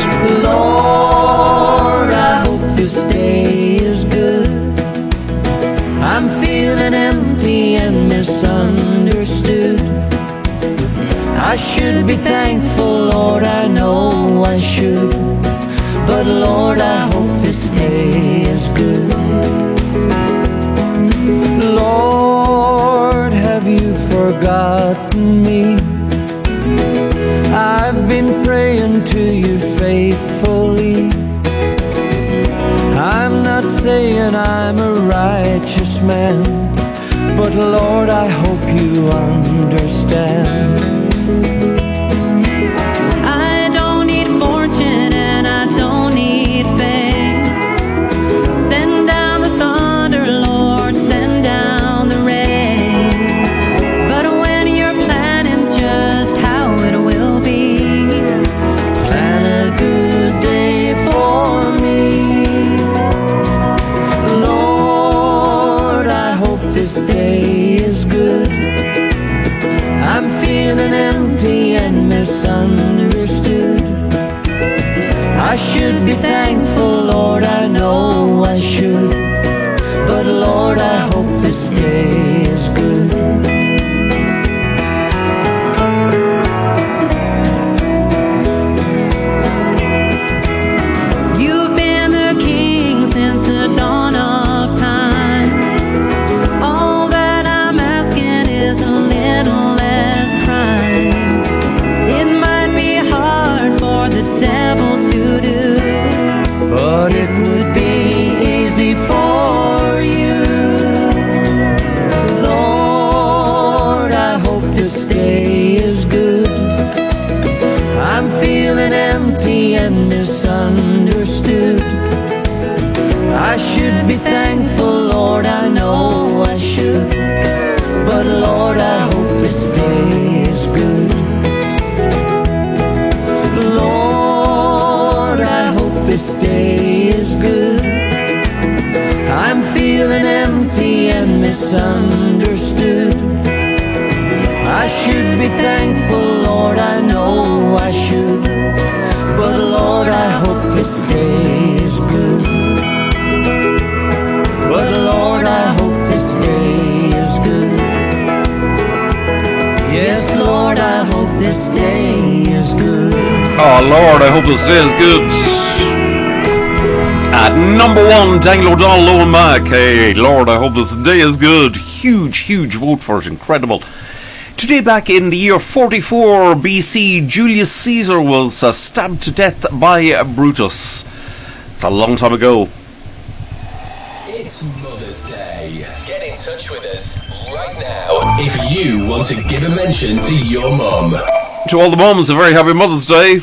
Lord, I hope this day is good. I'm feeling empty and misunderstood. I should be thankful, Lord, I know I should. But Lord, I hope this day is good. Lord, have you forgotten me? I've been praying to you faithfully. I'm not saying I'm a righteous man, but Lord, I hope you understand. I don't need fortune and I don't need fame. Send down the thunder, Lord, send down the rain. But when you're planning just how it will be, plan a good day for me. Lord, I hope this day is good. I'm feeling empty and misunderstood. I should be thankful, Lord, I know I should. But Lord, I hope this day is good. You've been the king since the dawn of time. All that I'm asking is a little less crime. It might be hard for the devil to do, but it would be easy for you. Lord, I hope this day is good. I'm feeling empty and misunderstood. I should be thankful, Lord, I know I should. But Lord, I hope this day is good. Lord, I hope this day is good. I'm feeling empty and misunderstood. I should be thankful, Lord, I know I should. But Lord, I hope this day is good. But Lord, I hope this day is good. Yes, Lord, I hope this day is good. Oh Lord, I hope this day is good. At number one, Daniel O'Donnell, Low and Mac. Hey, Lord, I hope this day is good. Huge, huge vote for it. Incredible. Today, back in the year forty-four B C, Julius Caesar was uh, stabbed to death by uh, Brutus. It's a long time ago. It's Mother's Day. Get in touch with us right now if you want to give a mention to your mum. To all the mums, a very happy Mother's Day.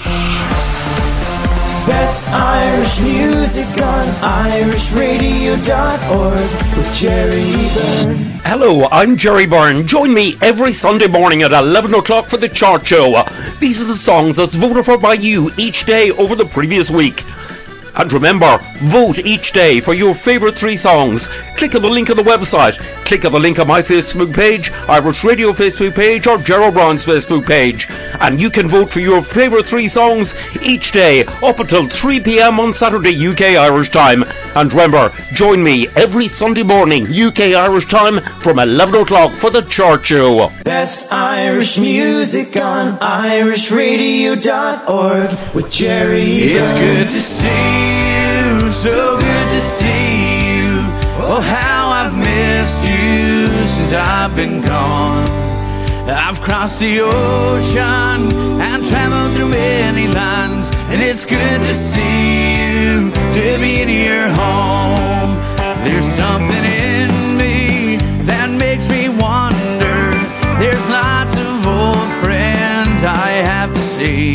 Best Irish music on irish radio dot org with Jerry Byrne. Hello, I'm Jerry Byrne. Join me every Sunday morning at eleven o'clock for the Chart Show. These are the songs that's voted for by you each day over the previous week. And remember, vote each day for your favourite three songs. Click on the link on the website. Click on the link on my Facebook page, Irish Radio Facebook page, or Gerald Brown's Facebook page. And you can vote for your favourite three songs each day up until three p.m. on Saturday U K Irish time. And remember, join me every Sunday morning U K Irish time from eleven o'clock for the Chart Show. Best Irish music on irish radio dot org with Jerry Byrne. It's good to see you, so good to see you. Oh, how I've missed you since I've been gone. I've crossed the ocean and traveled through many lands, and it's good to see you, to be in your home. There's something in me that makes me wonder. There's lots of old friends I have to see,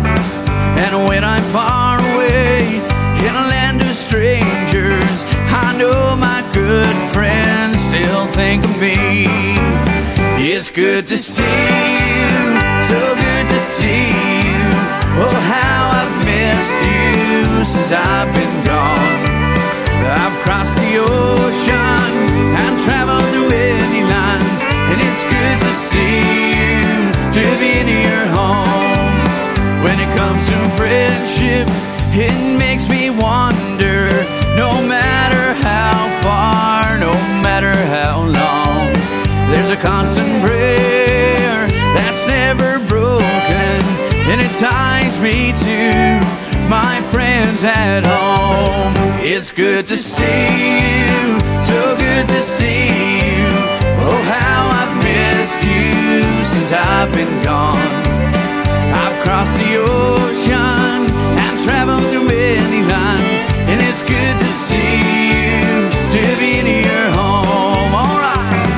and when I'm far away in a land of strangers, I know my good friends still think of me. It's good to see you, so good to see you. Oh, how I've missed you since I've been gone. I've crossed the ocean and traveled through many lands, and it's good to see you, to be near your home. When it comes to friendship, it makes me wonder. No matter how far, no matter how long, there's a constant prayer that's never broken, and it ties me to my friends at home. It's good to see you, so good to see you. Oh, how I've missed you since I've been gone. I've crossed the ocean and traveled through many lands, and it's good to see you, to be near your home. All right.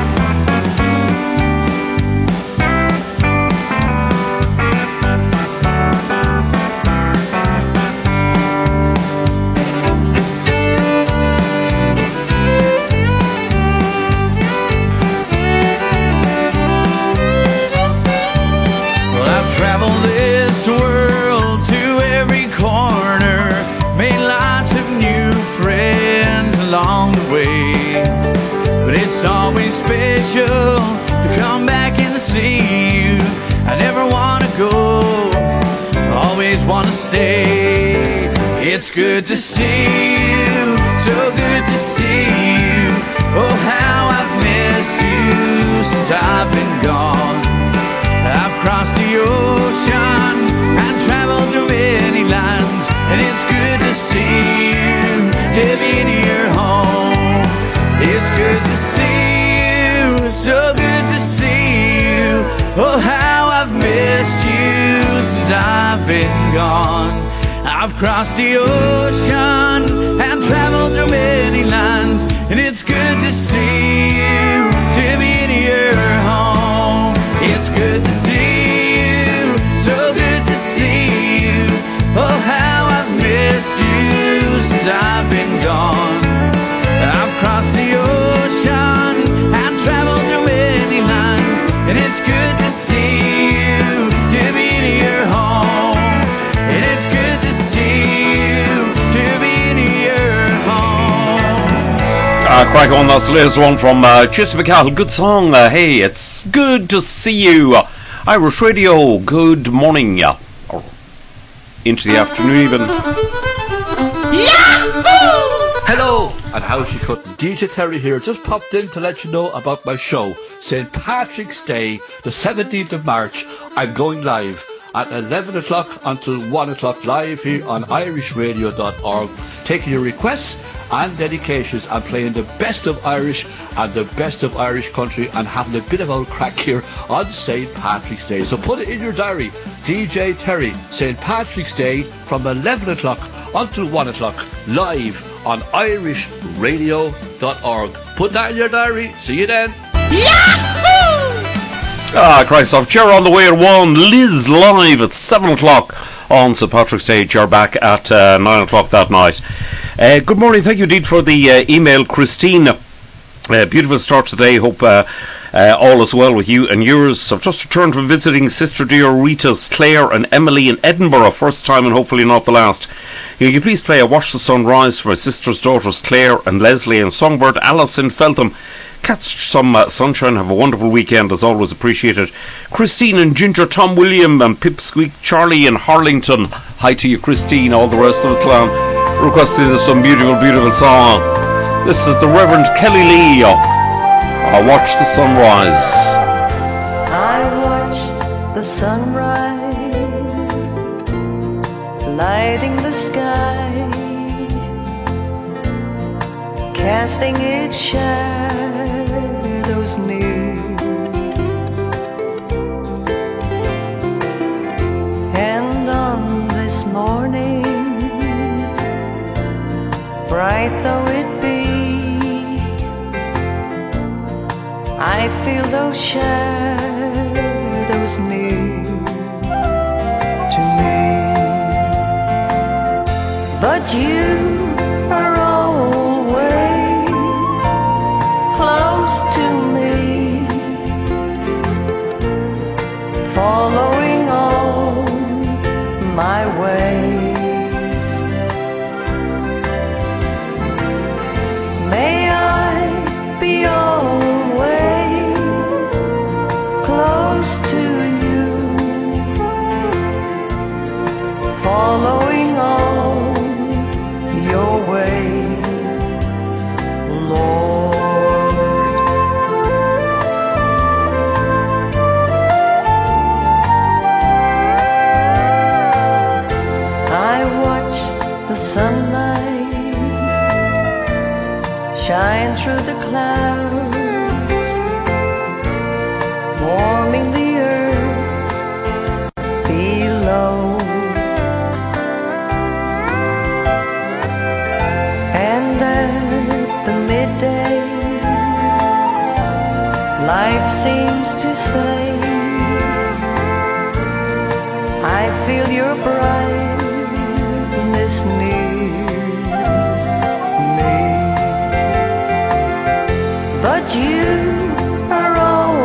Traveled this world to every corner, made lots of new friends along the way. But it's always special to come back and see you. I never want to go, always want to stay. It's good to see you, so good to see you. Oh, how I've missed you since I've been gone. I've crossed the ocean and traveled through many lands, and it's good to see you, to be near your home. It's good to see you, so good to see you. Oh, how I've missed you since I've been gone. I've crossed the ocean and traveled through many lands, and it's good to see you, to be near your home. It's good to see you, so good to see you. Oh, how I've missed you since I've been gone. I've crossed the ocean and traveled through many lands, and it's good to see you, to be near your home. And it's good to see you, to be near your home. Uh, crack on, that's the latest one from uh, Chis McCall. Good song. Uh, hey, it's good to see you. Uh, Irish Radio, good morning. Yeah. Or into the afternoon even. Yahoo! Hello, and how she couldn't. D J Terry here, just popped in to let you know about my show, Saint Patrick's Day, the seventeenth of March. I'm going live at eleven o'clock until one o'clock live here on irish radio dot org, taking your requests and dedications and playing the best of Irish and the best of Irish country and having a bit of old crack here on Saint Patrick's Day. So put it in your diary, D J Terry, Saint Patrick's Day from eleven o'clock until one o'clock live on irish radio dot org. Put that in your diary. See you then. Ah, Christ off. Ger on the way at one. Liz live at seven o'clock on Saint Patrick's Day. Ger back at uh, nine o'clock that night. Uh, good morning. Thank you indeed for the uh, email, Christine. Uh, beautiful start today. Hope uh, uh, all is well with you and yours. I've just returned from visiting Sister Dear Rita's, Claire and Emily in Edinburgh. First time and hopefully not the last. Can you please play a Watch the Sun Rise for my sister's daughters, Claire and Leslie, and songbird Alice in Feltham. Catch some uh, sunshine. Have a wonderful weekend, as always appreciated. Christine and Ginger, Tom William and Pipsqueak, Charlie and Harlington. Hi to you, Christine, all the rest of the clan. Requesting some beautiful, beautiful song. This is the Reverend Kelly Lee. I watch the sunrise. I watch the sunrise, lighting the sky, casting its shadows near, and on this morning, bright though it be, I feel those shadows near to me. But you are always close to me, following all my ways. May I be always close to you, following all your ways, Lord. I watch the sunlight shine through the clouds, warming the earth below. And at the midday, life seems to say, I feel your brightness near me. But you are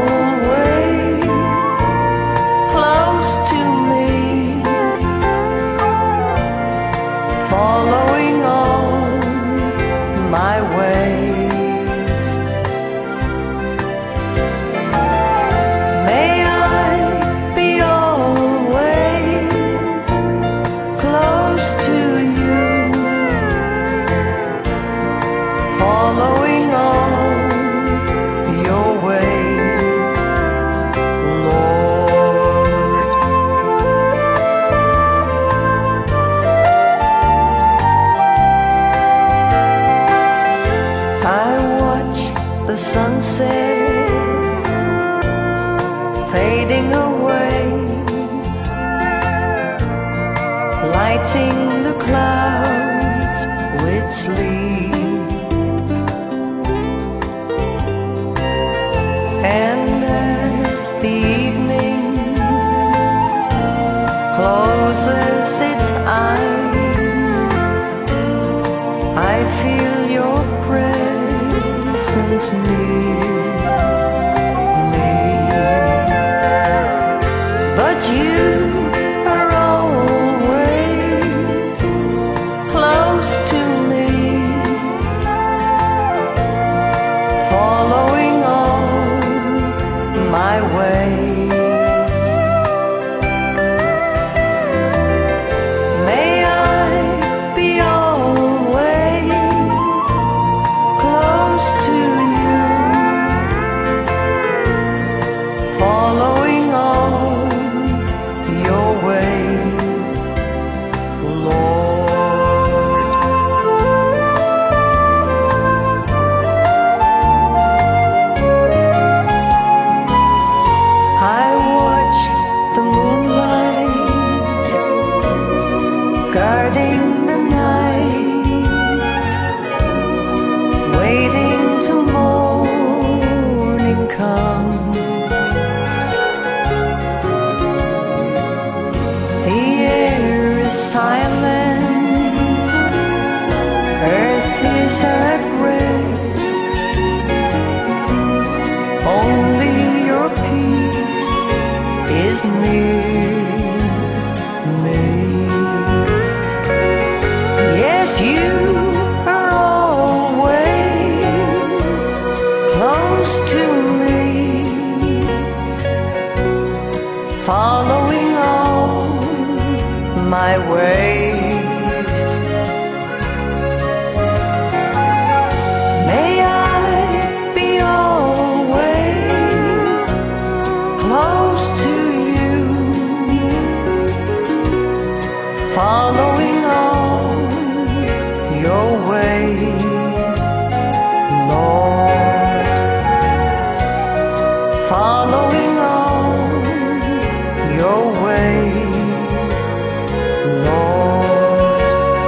always close to me, following all my ways. May I be always close to you, following all your ways, Lord. I watch the sunset fading away, lighting the clouds with sleep. And as the evening closes its eyes, I feel your presence near me. But you are always close to me, following all my ways. May I be always guarding the night, waiting till morning comes. The air is silent, earth is at rest, only your peace is near me. Yes, you are always close to me, following all my ways. May I be always close to you, following all your ways, Lord, following all your ways, Lord.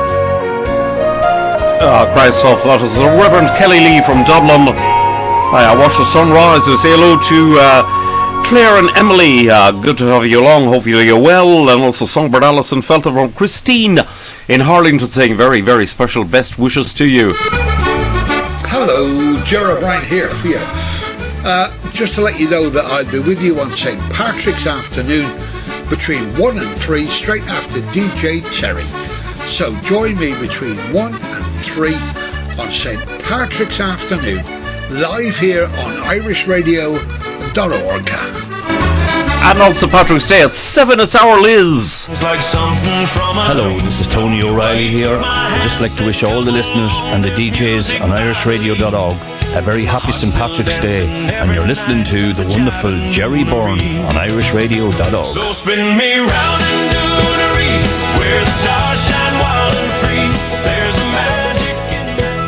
Ah, Christ off, that is the Reverend Kelly Lee from Dublin. Hi, I watched the sunrise. I say hello to uh, Claire and Emily. Uh, good to have you along. Hopefully you're well. And also Songbird Alison Felton from Christine in Harlington saying very, very special best wishes to you. Hello, Ger O'Brien here for you. Uh, just to let you know that I'll be with you on Saint Patrick's afternoon between one and three, straight after D J Terry. So join me between one and three on Saint Patrick's afternoon, live here on irish radio dot org. And on Saint Patrick's Day at seven, it's our Liz. Hello, this is Tony O'Reilly here. I'd just like to wish all the listeners and the D Js on irish radio dot org a very happy Saint Patrick's Day. And you're listening to the wonderful Jerry Byrne on irish radio dot org. So spin me round and Doonery, where the stars shine wild and free. There's a magic in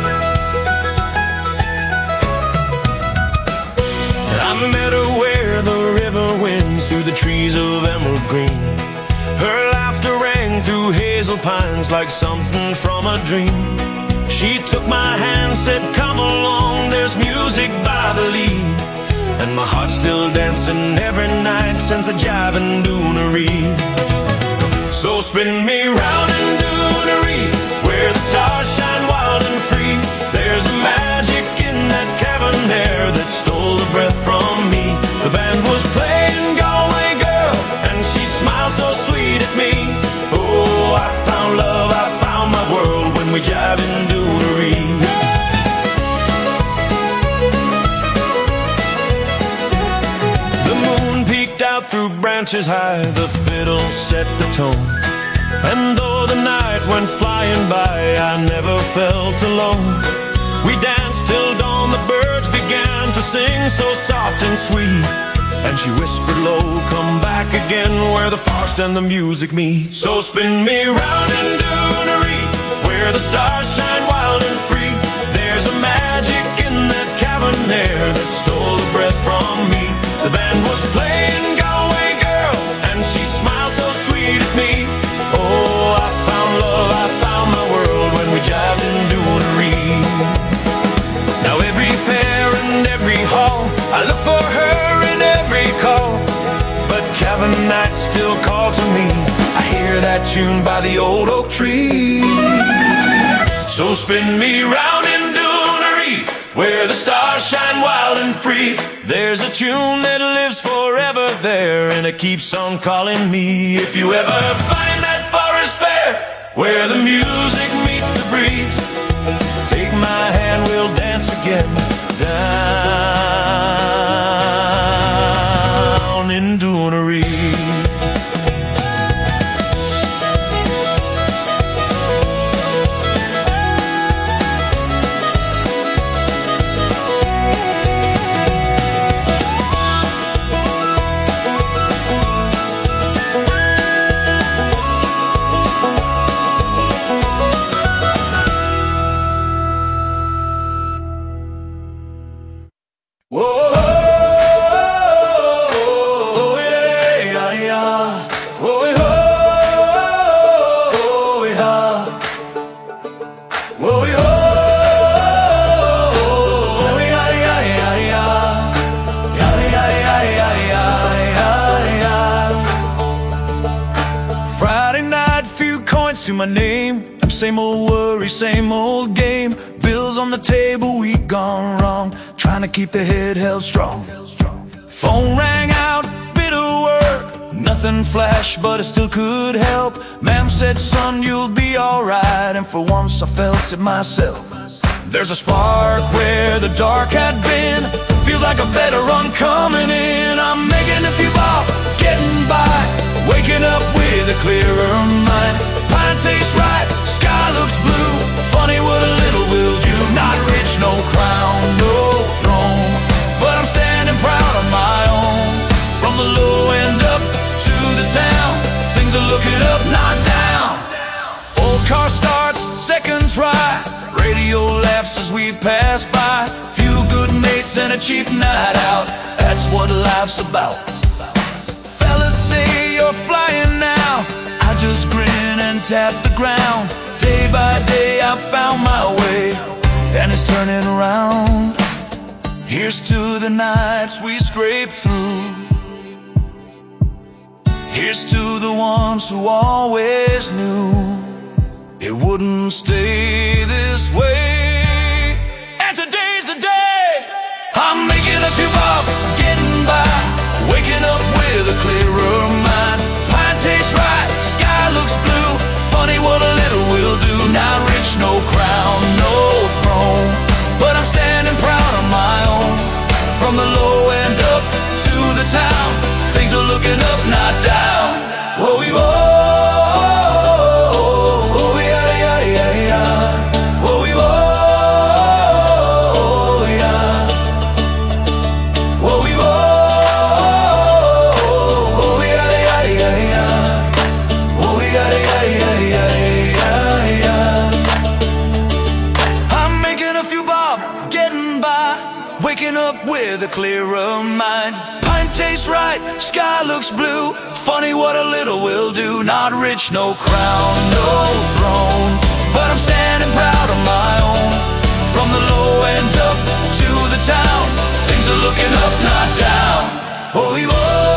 I met her where the river winds through the trees of emerald green. Her laughter rang through hazel pines like something from a dream. She took my hand, said come along, there's music by the lead. And my heart's still dancing every night since the jive in Doonery. So spin me round in Doonery, where the stars shine wild and free. There's a magic in that cavern there that stole the breath from me. The band was playing Galway Girl, and she smiled so sweet at me. Oh, I found love, I found my world when we jive in Doonery. The moon peeked out through branches high, the fiddle set the tone. And though the night went flying by, I never felt alone. We danced till dawn, the birds began to sing so soft and sweet. And she whispered low, come back again, where the forest and the music meet. So spin me round in Doonery, where the stars shine wild and free. There's a magic in that cavern there that stole the breath from me. The band was playing Galway Girl, and she smiled so sweet at me. Oh, I found love, I found my world when we jived in Doonery. Now every fair and every hall, I look for her in every call. But Cavern nights still call to me. I hear that tune by the old oak tree. So spin me round in Doonery, where the stars shine wild and free. There's a tune that lives forever there, and it keeps on calling me. If you ever find that forest fair, where the music meets the breeze, take my hand, we'll dance again down in Doonery. next to my name. Same old worry, same old game. Bills on the table, we gone wrong. Trying to keep the head held strong. Phone rang out, bit of work. Nothing flashed, but it still could help. Ma'am said, son, you'll be alright. And for once I felt it myself. There's a spark where the dark had been. Feels like a better run coming in. I'm making a few bob, getting by. Waking up with a clearer mind. Pine tastes right, sky looks blue. Funny what a little will do. Not rich, no crown, no throne, but I'm standing proud of my own. From the low end up to the town, things are looking up, not down. Old car starts, second try. Radio laughs as we pass by. Few good mates and a cheap night out. That's what life's about. Fellas say you're flying now. I just grin and tap the ground. Day by day I found my way, and it's turning around. Here's to the nights we scraped through. Here's to the ones who always knew it wouldn't stay this way. And today's the day. I'm making a few bob, getting by. Waking up with a clearer mind. Pine tastes right, sky looks blue. Funny what a little will do. Not rich, no crown, no throne, but I'm standing proud of my own. From the low end up to the town, things are looking up, not down. Whoa, we whoa. With a clearer mind. Pine tastes right, sky looks blue. Funny what a little will do. Not rich, no crown, no throne, but I'm standing proud of my own. From the low end up to the town, things are looking up, not down. Oh, we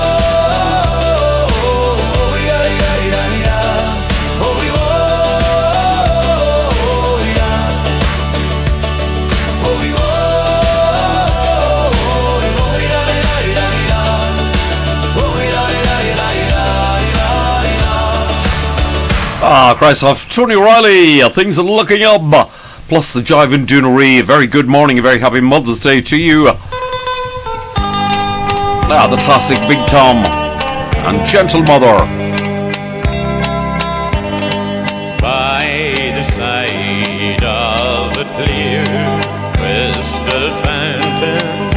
Ah, Christ off. Tony O'Reilly, things are looking up. Plus the Jivin Doonery. Very good morning, a very happy Mother's Day to you. Ah, the classic Big Tom and Gentle Mother. By the side of a clear crystal fountain,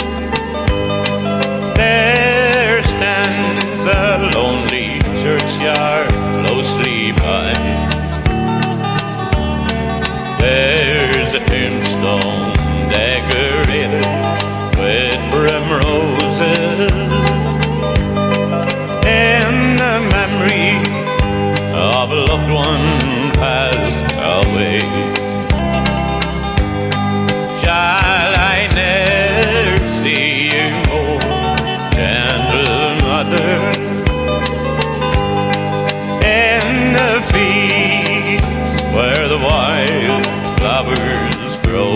there stands a lonely churchyard closely by. There's a tombstone decorated with primroses in the memory of a loved one passed away. Shall I never see you more, gentle mother, in the fields where the wild flowers grow,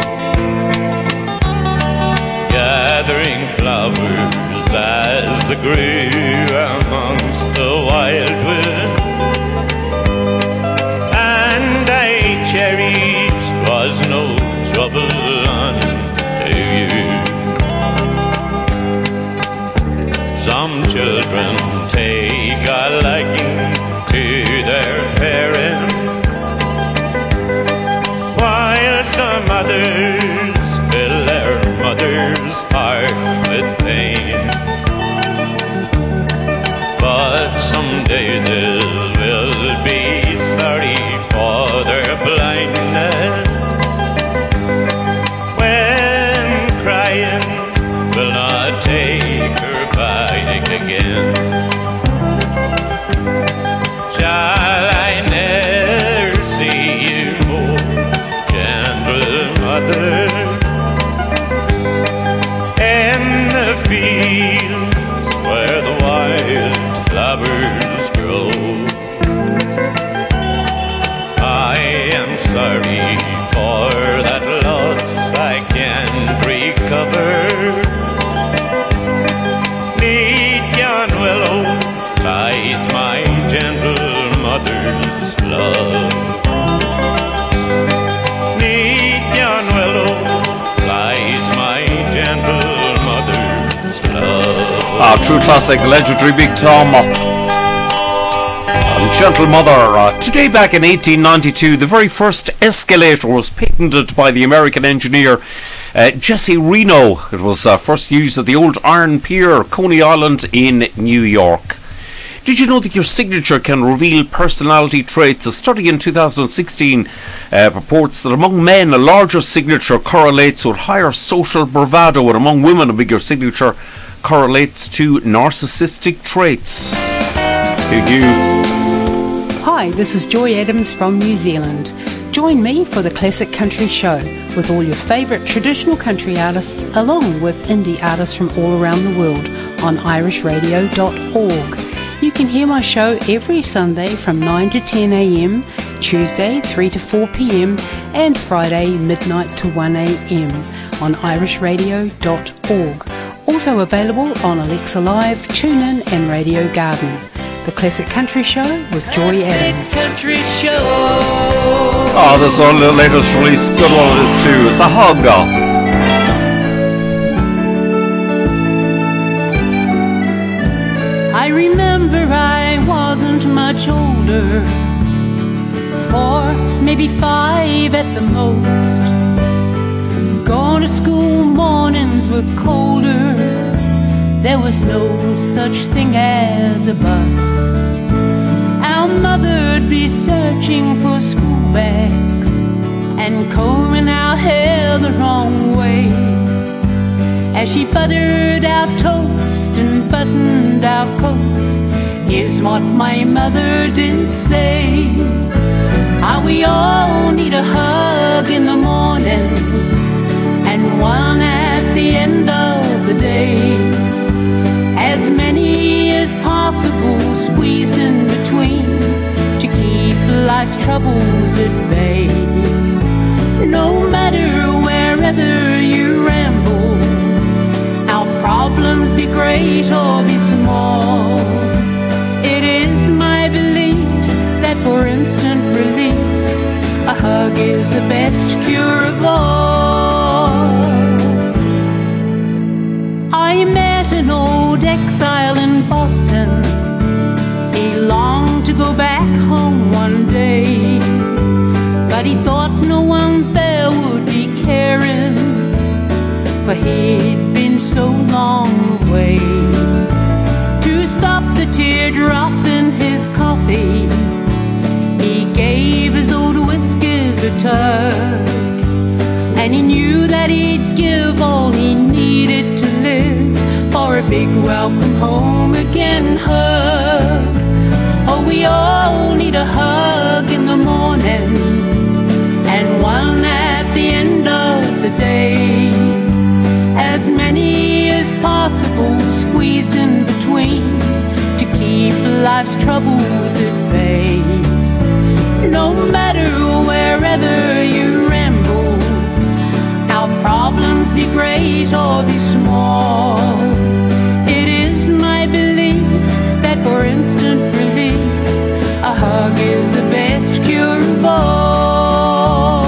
gathering flowers as they grew amongst the wildwood, and I cherished was no trouble unto you. Some children take a liking to their parents, while some others fill their mother's heart with pain. But someday they will be sorry for their blindness, when crying will not take her back again. lies my gentle mother's love. Neath yon willow lies my gentle mother's love. Ah, true classic, the legendary Big Tom. And Gentle Mother. Uh, today back in eighteen ninety-two, the very first escalator was patented by the American engineer uh, Jesse Reno. It was uh, first used at the old Iron Pier, Coney Island in New York. Did you know that your signature can reveal personality traits? A study in two thousand sixteen uh, reports that among men a larger signature correlates with higher social bravado, and among women a bigger signature correlates to narcissistic traits. To you. Hi, this is Joy Adams from New Zealand. Join me for the Classic Country Show with all your favourite traditional country artists along with indie artists from all around the world on irish radio dot org. You can hear my show every Sunday from nine to ten a.m, Tuesday three to four p.m, and Friday midnight to one a.m. on irish radio dot org. Also available on Alexa Live, TuneIn and Radio Garden. The Classic Country Show with Joy Adams. Country Show. Oh, this one, the latest release, good one it is too. It's a hug. I remember I wasn't much older, four, maybe five at the most. Going to school mornings were colder. There was no such thing as a bus. Our mother'd be searching for school bags and combing our hair the wrong way as she buttered our toast and buttoned our coats. Here's what my mother did say: how we all need a hug in the morning and one at the end of the day. As many as possible squeezed in between to keep life's troubles at bay. No matter wherever you ramble, our problems be great or be small, it is my belief that for instant relief a hug is the best cure of all. I met an old exile in Boston. He longed to go back home one day, but he thought no one there would be caring, for he'd been so long away. To stop the teardrop in his coffee, he gave his old whiskers a tug, and he knew that he'd give all he needed to live for a big welcome home again hug. Oh, we all need a hug in the morning and one at the end of the day. As many as possible squeezed in between to keep life's troubles at bay. No matter wherever you ramble, our problems be great or be small, it is my belief that for instant relief a hug is the best cure of all.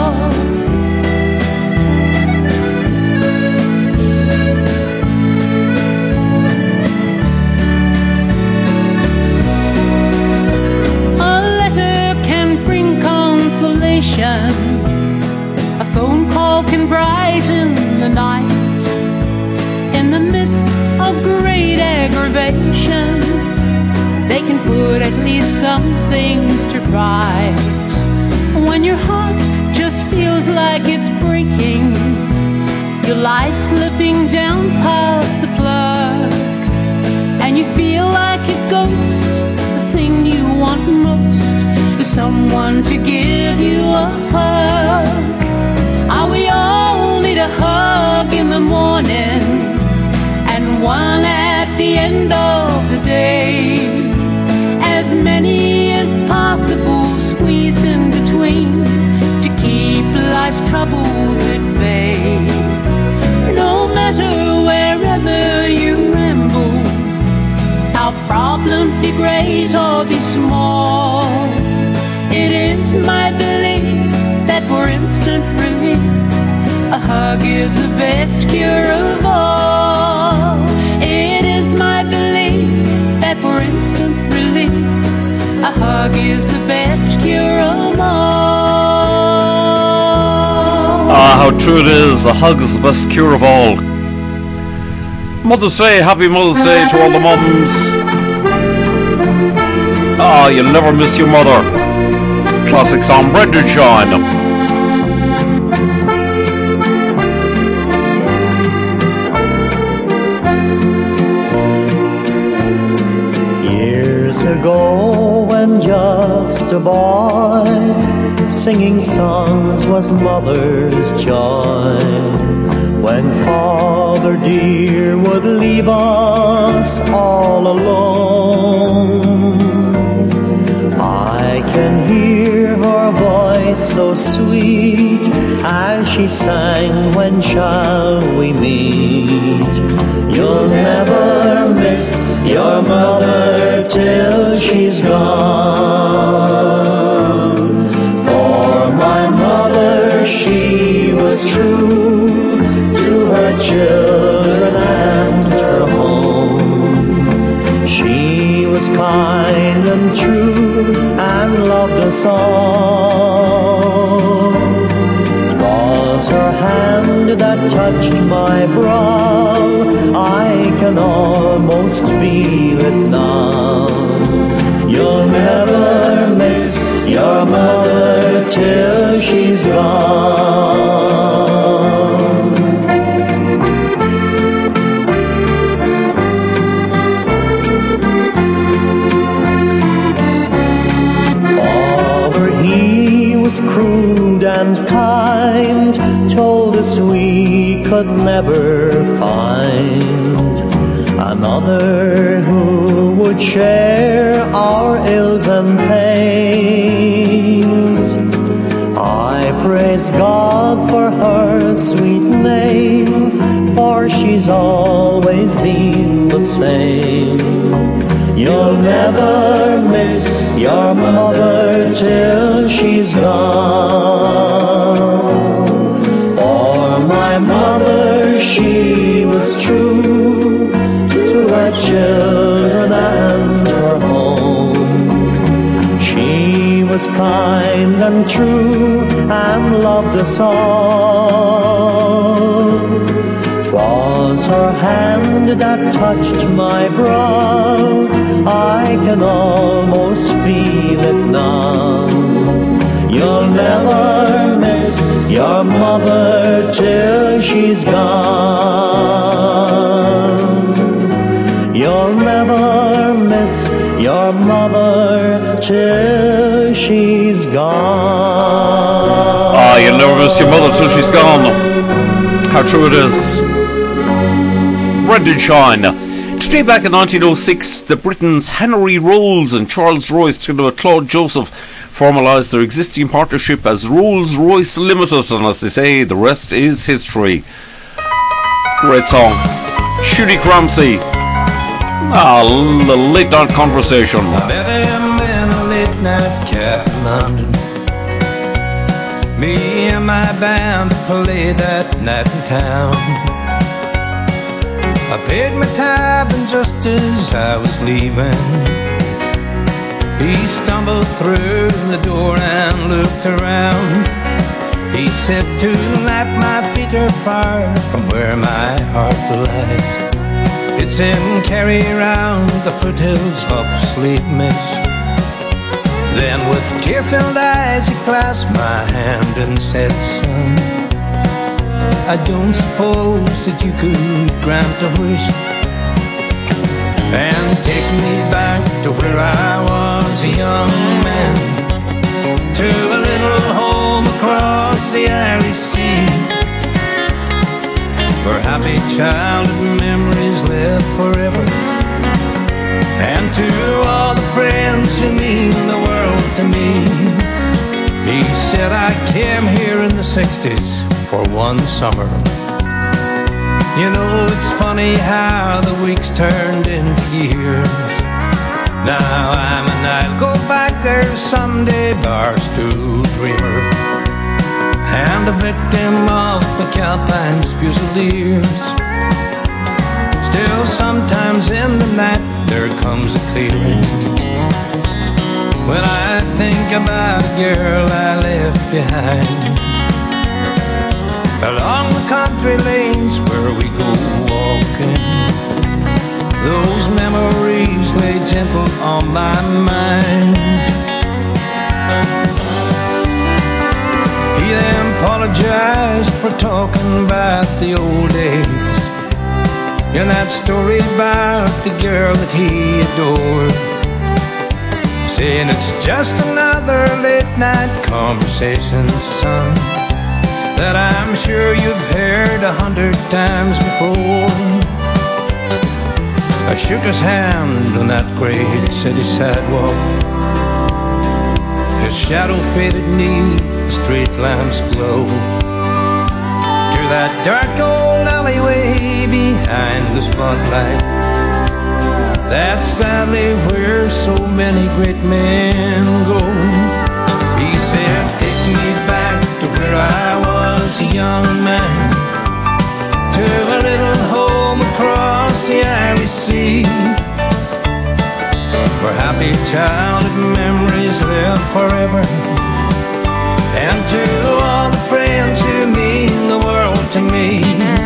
A letter can bring consolation, a phone call can brighten the night. In the midst of great aggravation, they can put at least some things to right. When your heart just feels like it's breaking, your life slipping down past the plug, and you feel like a ghost, the thing you want most is someone to give you a hug. Are we all need a hug in the morning and one at the end of the day. As many as possible squeezed in between to keep life's troubles at bay. No matter wherever you ramble, our problems problems be great or be small. It is my belief that for instant relief, a hug is the best cure of all. It is my belief that for instant relief, a hug is the best cure of all. Ah, how true it is. A hug is the best cure of all. Mother's Day, happy Mother's Day to all the mums. Ah, you'll never miss your mother. Classic song, Brendan Sean. Years ago, when just a boy, singing songs was mother's joy. When father dear would leave us all alone, I can hear her voice so sweet as she sang, when shall we meet? You'll never miss your mother till she's gone. For my mother, she was true to her children and her home. She was kind and true and loved us all. 'Twas her hand that touched my brow, I can almost feel it now. You'll never miss your mother till she's gone. Father, he was crude and kind, told us we could never find another who would share our ills and pains. I praise God for her sweet name, for she's always been the same. You'll never miss your mother till she's gone. For my mother, she was true to her children and her home. She was kind and true and loved us all. 'Twas her hand that touched my brow, I can almost feel it now. You'll never miss your mother till she's gone. You'll never miss your mother till she's gone. Ah, you'll never miss your mother till she's gone. How true it is. Brendan Sean. Today back in nineteen oh six, the Britons Henry Rolls and Charles Royce, together with Claude Joseph, formalised their existing partnership as Rolls-Royce Limited, and as they say, the rest is history. Great song. Shooty Cramsey. Ah, the late night conversation. I met him in a late night cafe in London. Me and my band played that night in town. I paid my tab, and just as I was leaving, he stumbled through the door and looked around. He said, "Tonight my feet are far from where my heart lies. It's in Kerry round the foothills of Sleep Mist." Then with tear-filled eyes he clasped my hand and said, "Son, I don't suppose that you could grant a wish and take me back to where I was a young man, to a little home across the Irish Sea, where happy childhood memories live forever, and to all the friends who mean the world to me." He said, "I came here in the sixties for one summer. You know, it's funny how the weeks turned into years. Now I'm and I'll go back there someday, barstool dreamer, and a victim of McAlpine's Fusiliers. Still sometimes in the night there comes a clearing when I think about a girl I left behind. Along the country lanes where we go walking, those memories lay gentle on my mind. He then apologized for talking about the old days and that story about the girl that he adored, saying it's just another late night conversation, son, that I'm sure you've heard a hundred times before. I shook his hand on that great city sidewalk. His shadow faded neath the street lamp's glow to that dark old alleyway behind the spotlight. That's sadly where so many great men go. He said, take me back to where I was a young man, to a little home across the Irish Sea, where happy childhood memories live forever, and to all the friends who mean the world to me.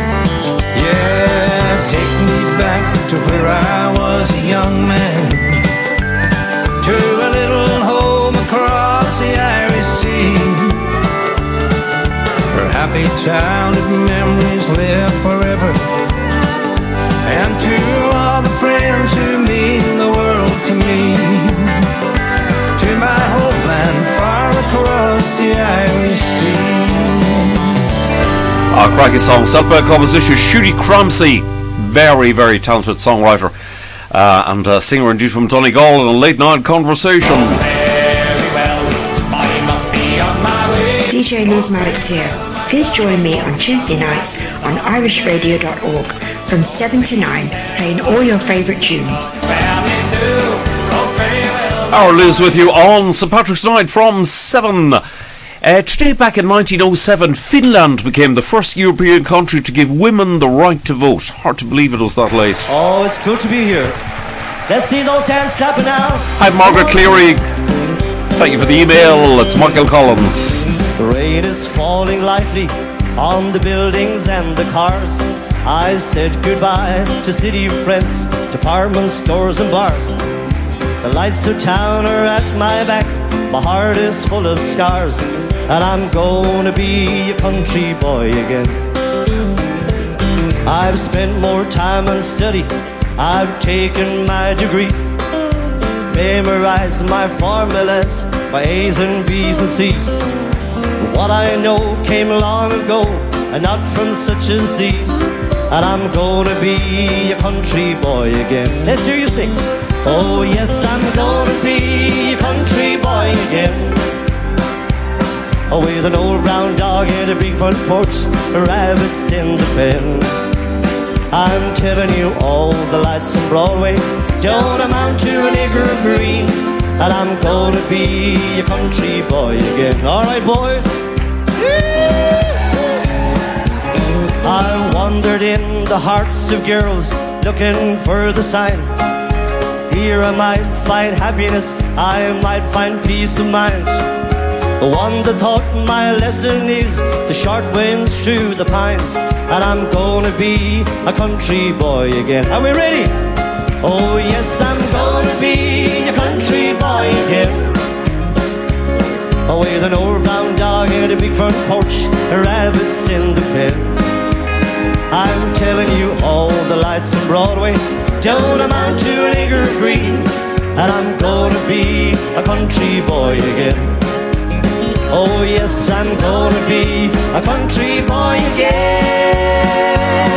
Yeah, take me back to where I was a young man, to a little home across the Irish Sea, where happy childhood memories live forever, and to all the friends who mean the world to me, to my homeland far across the Irish Sea. A cracky song, self-made composition, Shooty Cramsey, very, very talented songwriter uh, and uh, singer indeed from Donegal, in a late night conversation. D J Liz Maddox here. Please join me on Tuesday nights on irish radio dot org from seven to nine, playing all your favourite tunes. Our Liz with you on Saint Patrick's Night from seven. Uh, today, back in nineteen oh seven, Finland became the first European country to give women the right to vote. Hard to believe it was that late. Oh, it's good to be here. Let's see those hands clapping now. Hi, Margaret Cleary. Thank you for the email. It's Michael Collins. The rain is falling lightly on the buildings and the cars. I said goodbye to city friends, department stores and bars. The lights of town are at my back. My heart is full of scars, and I'm gonna be a country boy again. I've spent more time on study, I've taken my degree, memorized my formulas, my A's and B's and C's. What I know came long ago, and not from such as these, and I'm gonna be a country boy again. Let's hear you sing. Oh yes, I'm gonna be a country boy again. Oh, with an old brown dog and a big front porch, rabbits in the pen. I'm telling you, all the lights on Broadway don't amount to an acre of green, and I'm gonna be a country boy again. All right, boys. I wandered in the hearts of girls looking for the sign. Here I might find happiness, I might find peace of mind. The one that taught my lesson is the short winds through the pines, and I'm gonna be a country boy again. Are we ready? Oh yes, I'm gonna be a country boy again. Oh, with an old brown dog and a big front porch, rabbits in the pen. I'm telling you, all the lights on Broadway don't amount to an acre of green, and I'm gonna be a country boy again. Oh yes, I'm gonna be a country boy again.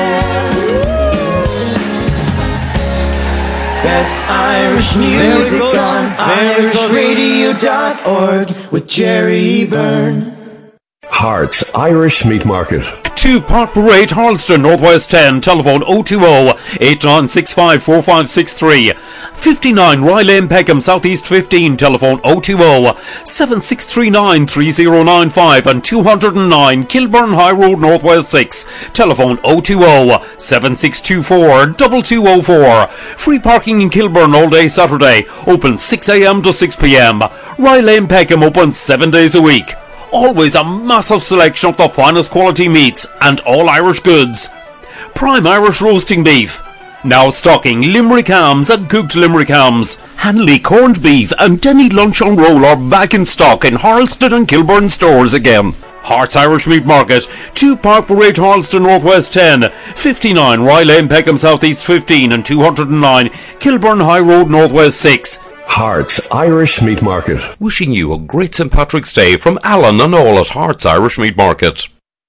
Best Irish music on irish radio dot org with Jerry Byrne. Hearts Irish Meat Market. two Park Parade, Harleston, Northwest ten, telephone oh two oh, eight nine six five, four five six three. fifty-nine Rye Lane, Peckham, Southeast fifteen, telephone oh two oh, seven six three nine, three oh nine five, and two oh nine Kilburn High Road, Northwest six, telephone oh two oh, seven six two four, two two oh four. Free parking in Kilburn all day Saturday, open six a m to six p m. Rye Lane, Peckham, open seven days a week. Always a massive selection of the finest quality meats and all Irish goods. Prime Irish roasting beef. Now stocking Limerick hams and cooked Limerick hams. Hanley corned beef and Denny lunch on roll are back in stock in Harleston and Kilburn stores again. Hearts Irish Meat Market, two Park Parade, Harleston, Northwest ten, fifty-nine Rye Lane, Peckham, Southeast fifteen, and two oh nine Kilburn High Road, Northwest six. Hearts Irish Meat Market. Wishing you a great Saint Patrick's Day from Alan and all at Hearts Irish Meat Market.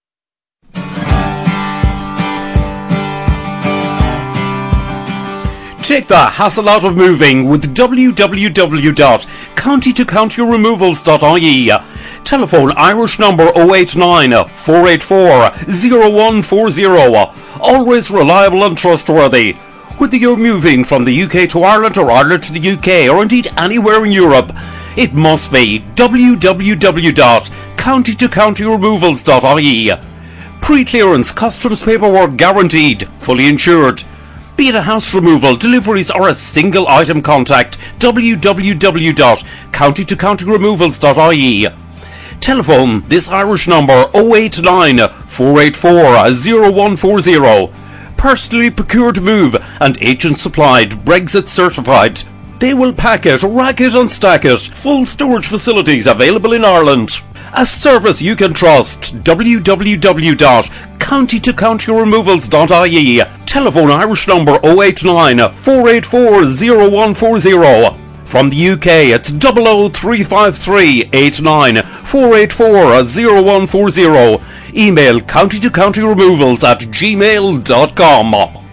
Take the hassle out of moving with w w w dot county to county removals dot I E. Telephone Irish number oh eight nine, four eight four, oh one four oh. Always reliable and trustworthy. Whether you're moving from the U K to Ireland or Ireland to the U K or indeed anywhere in Europe, it must be w w w dot county to county removals dot I E. Pre-clearance customs paperwork guaranteed, fully insured. Be it a house removal, deliveries or a single item, contact w w w dot county to county removals dot I E. Telephone this Irish number oh eight nine, four eight four, oh one four oh. Personally procured move and agent supplied, Brexit certified. They will pack it, rack it and stack it. Full storage facilities available in Ireland. A service you can trust. w w w dot county to county removals dot I E. Telephone Irish number oh eight nine, four eight four, oh one four oh. From the U K it's double oh three five three, eight nine, four eight four, oh one four oh. Email county to county removals at gmail dot com.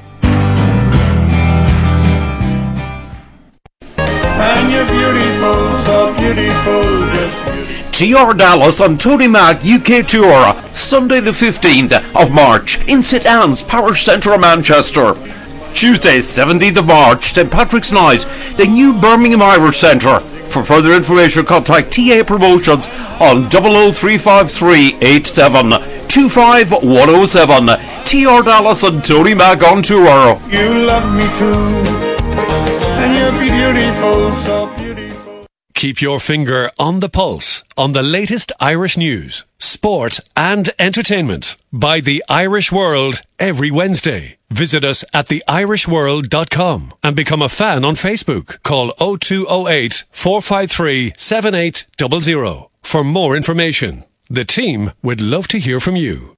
And you're beautiful, so beautiful, just beautiful. T R Dallas and Tony Mac U K Tour, Sunday the fifteenth of March in St Anne's Parish Centre, Manchester. Tuesday seventeenth of March, St Patrick's Night, the new Birmingham Irish Centre. For further information, contact T A Promotions on double oh three five three, eight seven, two five one oh seven. T R Dallas and Tony Mac on tour. You love me too, and you're beautiful, so beautiful. Keep your finger on the pulse on the latest Irish news, sport and entertainment by The Irish World every Wednesday. Visit us at the irish world dot com and become a fan on Facebook. Call oh two oh eight, four five three, seven eight zero zero for more information. The team would love to hear from you.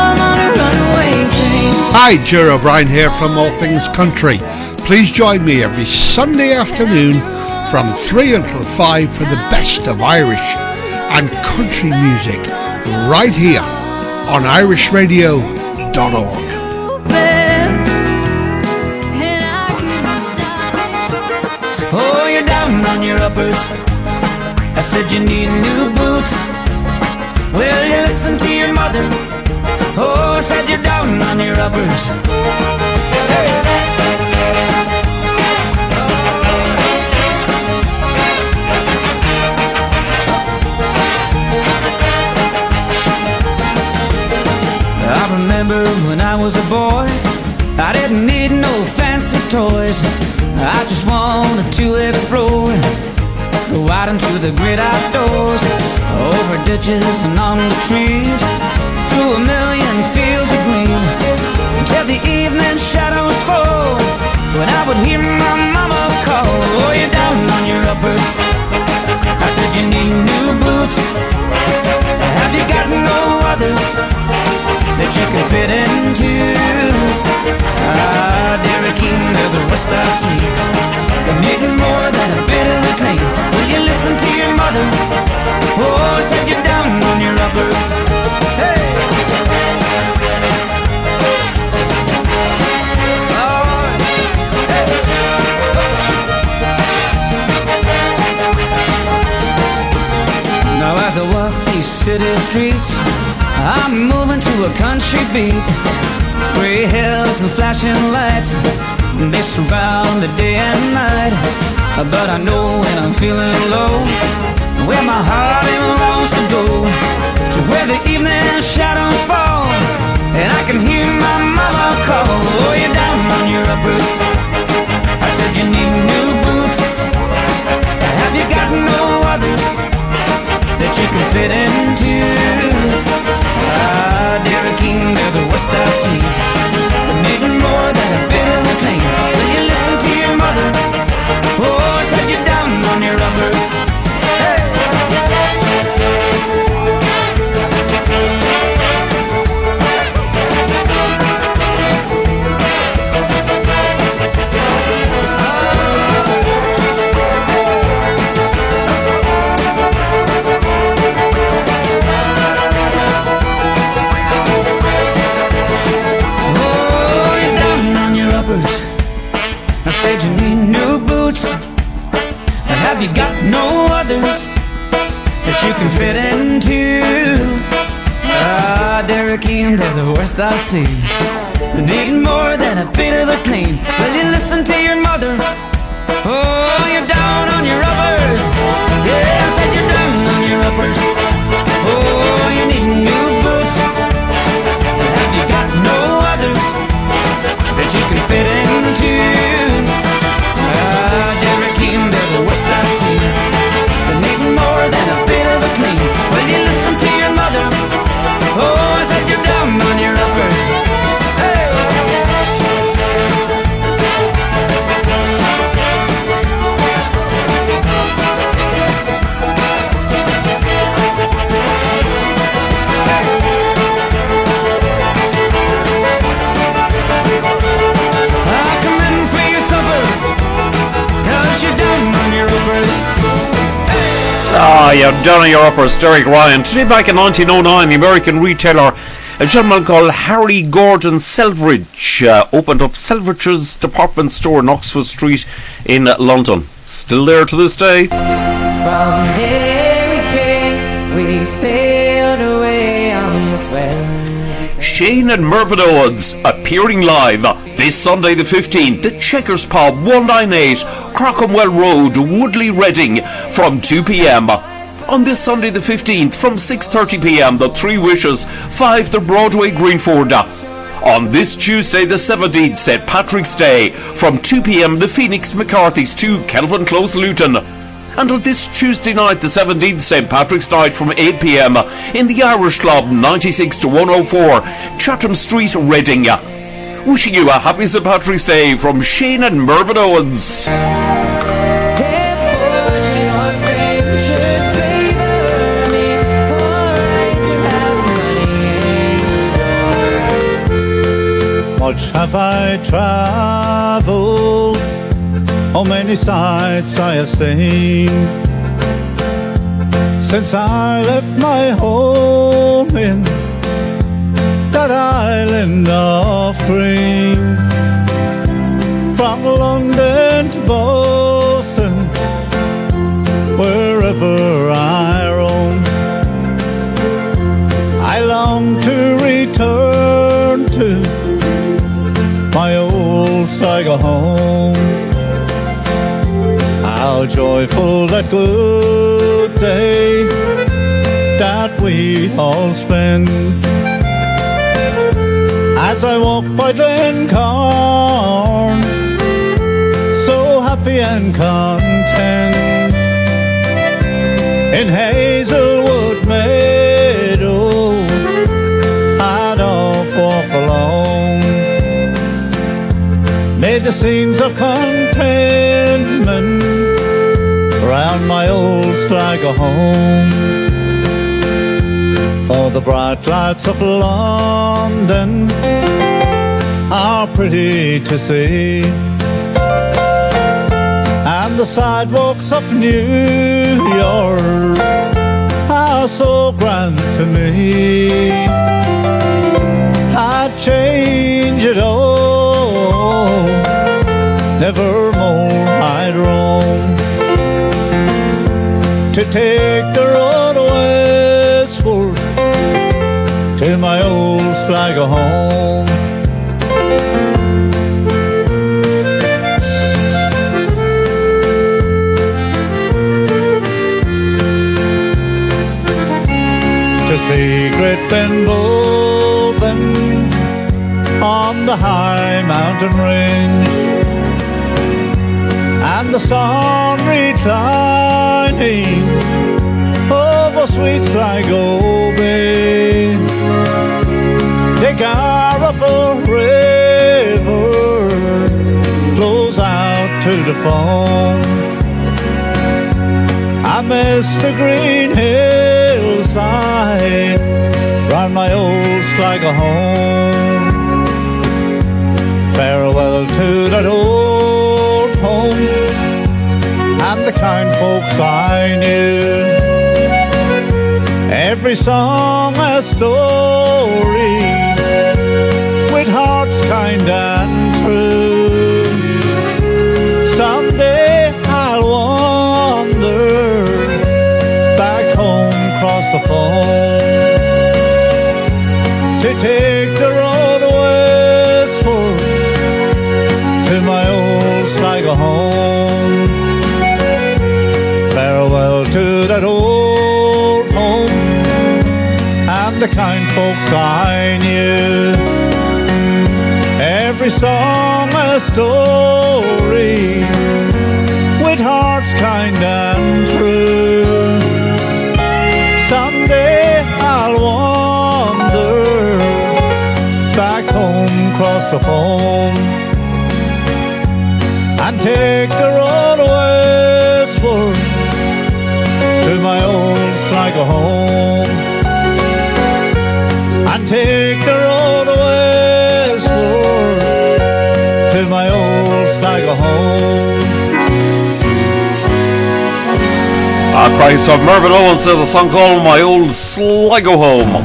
Hi, Ger O'Brien here from All Things Country. Please join me every Sunday afternoon from three until five for the best of Irish and country music right here on irish radio dot org. Oh, you're down on your uppers. I said you need new boots. Well, you listen to your mother. Oh, I said you're down on your uppers. Hey. I remember when I was a boy, I didn't need no fancy toys. I just wanted to explore, go out into the great outdoors, over ditches and on the trees, through a million fields of green, until the evening shadows fall, when I would hear my mama call. Oh, you're down on your uppers. I said you need new boots. Have you got no others that you can fit into? Ah, Derek King, they're the rest I see. They're needing more than a bit of the clean. Will you listen to your mother? Oh, said you're down on your uppers. Hey! Now as I walk these city streets, I'm moving to a country beat. Gray hills and flashing lights, they surround the day and night. But I know when I'm feeling low, where my heart even longs to go, to where the evening shadows fall, and I can hear my mama call. Oh, you're down on your uppers, I said you need new boots. Have you got no others that you can fit into? Ah, Derek King, they're the worst I've seen, but needing more than a bit of a clean. Will you listen to your mother? Oh, I said you're down on your rubbers. Hey! I said you need new boots. Have you got no others that you can fit into? Ah, Derek Ian, they're the worst I've seen. They need more than a bit of a clean. Will you listen to your mother? Oh, you're down on your uppers. Yeah, I said you're down on your uppers. Oh, you need new boots. Have you got no others that you can fit into? Ah, Derek Ian, they're the worst I've seen. They need more than a bit of a clean. Will you listen to your mother? Oh, I said you're down on your uppers. Hey! Ah, you're down on your uppers, Derek Ryan. Today back in nineteen oh nine, the American retailer, a gentleman called Harry Gordon Selfridge, uh, opened up Selfridge's department store on Oxford Street in London. Still there to this day. From Harry King, we sailed away on the twelve. Shane and Mervyn Owens appearing live this Sunday the fifteenth, the Checkers Pub, one ninety-eight Crockenwell Road, Woodley, Reading, from two p.m. On this Sunday the fifteenth, from six thirty p.m, the Three Wishes, five the Broadway, Greenford. On this Tuesday the seventeenth, Saint Patrick's Day, from two p.m, the Phoenix McCarthy's, two Kelvin Close, Luton. And on this Tuesday night, the seventeenth, Saint Patrick's Night, from eight p.m, in the Irish Club, ninety-six to one oh four, Chatham Street, Reading. Wishing you a happy Saint Patrick's Day from Shane and Mervyn Owens. Much have I travelled, how many sights I have seen, since I left my home in that island of green. From London to Boston, wherever I roam, I long to return to my old Sligo home. How joyful that good day that we all spent, as I walk by Glencairn, so happy and content. In Hazelwood Meadow I'd oft walk alone, made the scenes of contentment round my old Sligo home. For the bright lights of London are pretty to see, and the sidewalks of New York are so grand to me. I'd change it all, nevermore I'd roam, to take the road westward to my old Sligo home. To see Great Ben Bulben on the high mountain range, and the sun reclining over sweet Sligo Bay. The Garaful River flows out to the foam. I miss the green hillside round my old Sligo home. Farewell to that old home and the kind folks I knew. Every song a story, with hearts kind and true. Someday I'll wander back home across the foam to take the road westward to my old Sligo home. Farewell to that old home and the kind folks I knew. Every song a story, with hearts kind and true. Someday I'll wander back home across the foam and take the road westward to my old Sligo home. And take the road westward to my old Sligo home. Ah, Christ, of Mervyn Owens said the song called My Old Sligo Home.